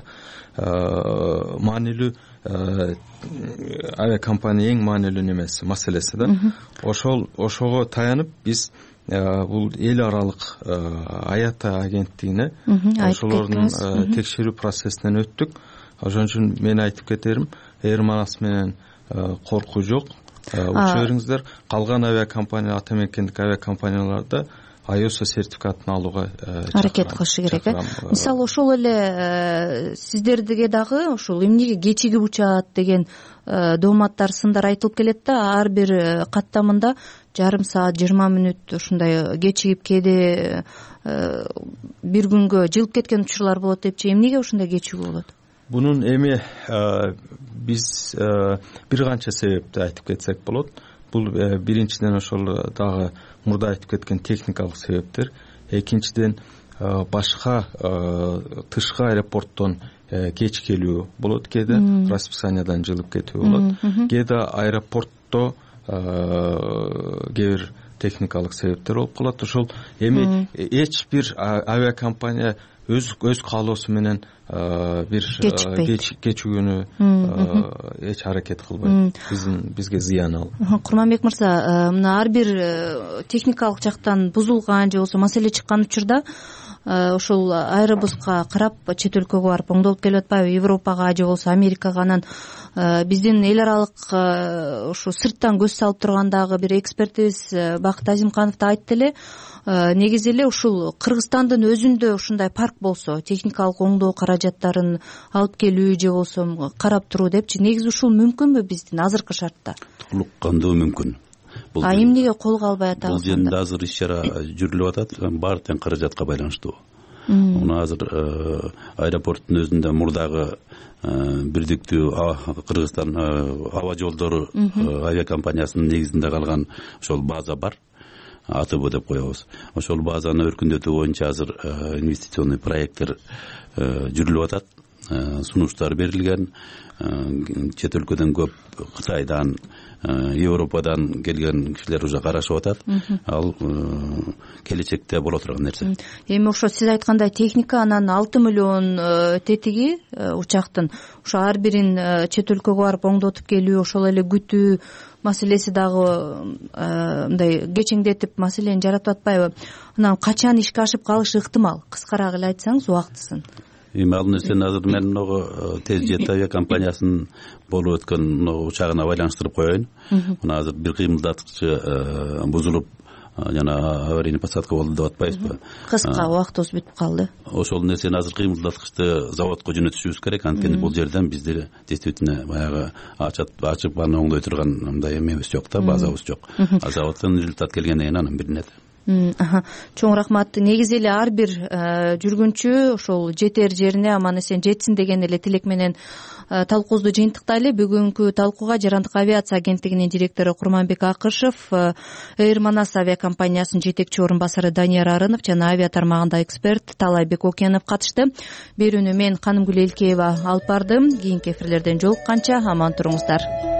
маанилүү авиакомпания эң маанилүү немеси, маселеси да. Ошол ошого таянып биз бул эл аралык Аята агенттигине ошолордун текшерүү процессинен өттүк. Ошон үчүн мен айтып кетерим, Air Manas менен коркуу жок. Уча бериңиздер. Калган авиакомпания, ата мекендик авиакомпанияларда ай эс о сертификатын алууга аракет кылышы керек. Мисалы ошол эле сиздерге дагы ушул эмнеге кечигип учат деген дооматтар, сындар айтылып келет да. Ар бир каттамында жарым саат, жыйырма мүнөт ушундай кечигип, кээде бир күнгө жылып кеткен учурлар болот депчи. Эмнеге ушундай кечигүү болот? Бунун эми биз бир канча себепти айтып кетсек болот. Бул биринчиден ошол дагы мурда айтып кеткен техникалык себептер. Экинчиден башка тышкы аэропорттон кеч келүү болот, кээде расписаниядан жылып кетүү болот. Кээде аэропортто кээ бир техникалык себептер болуп калат. Ошол эми эч бир авиакомпания өз өз каалоосу менен бир кечигүүнү эч аракет кылбайт. Биздин бизге зыян ал. Курманбек мырза, мына ар бир техникалык жактан бузулган же болбосо маселе чыккан учурда ушул айрыбуска карап чет өлкөгө барып оңдолуп келип атпайбы, Европага же болбосо Америкага. Анан биздин эл аралык ушу сырттан көз салып турган дагы бир экспертибиз Бакыт Азимканов да айтты эле, негизи эле ушул Кыргызстандын өзүндө ушундай парк болсо, техникалык оңдоо каражаттарын алып келүү же болбосо карап туруу депчи, негизи ушул мүмкүнбү биздин азыркы шартта? Толук кандуу мүмкүн. А эмнеге колго албай атабыз? Бул жерде азыр иш чара жүрүлүп атат, баары тең каражатка байланыштуу. Муну азыр аэропорттун өзүндө мурдагы бирдиктүү Кыргызстан аба жолдору авиакомпаниясынын негизинде калган ошол база бар, АТБ деп коебуз. Ошол базаны өркүндөтүү боюнча азыр инвестиционный проекттер жүрүлүп атат, сунуштар берилген. Чет өлкөдөн көп, Кытайдан, Европадан келген кишилер уже карашып атат. Ал келечекте боло турган нерсе. Эми ошо сиз айткандай техника, анан алты миллион тетиги учактын ошо ар бирин чет өлкөгө барып оңдотуп келүү, ошол эле күтүү маселеси дагы мындай кечеңдетип маселени жаратып атпайбы? Анан качан ишке ашып калышы ыктымал? Кыскараак эле айтсаңыз убактысын. Эми ал нерсени азыр мен могу Тез жет авиакомпаниясынын болуп өткөн учагына байланыштырып коеюн. Мына азыр бир кыймылдаткычы бузулуп, жана аварийный посадка болду деп атпайбызбы? Кыска убактыбыз бүтүп калды. Ошол нерсени азыр кыймылдаткычты заводко жөнөтүшүбүз керек. Анткени бул жерден бизде действительно баягы ачып аны оңдой турган мындай эмебиз жок да, базабыз жок. А заводдон результат келгенден кийин анан билинет. Чоң рахмат. Негизи эле ар бир жүргүнчү ошол жетер жерине аман эсен жетсин деген эле тилек менен талкуубузду жыйынтыктайлы. Бүгүнкү талкууга Жарандык авиация агенттигинин директору Курманбек Акышев, Air Manas авиакомпаниясынын жетекчи орун басары Данияр Арынов жана авиа тармагында эксперт Талайбек Окенов катышты. Берүүнү мен Канымгүл Элкеева алып бардым. Кийинки эфирлерден жолукканча аман туруңуздар.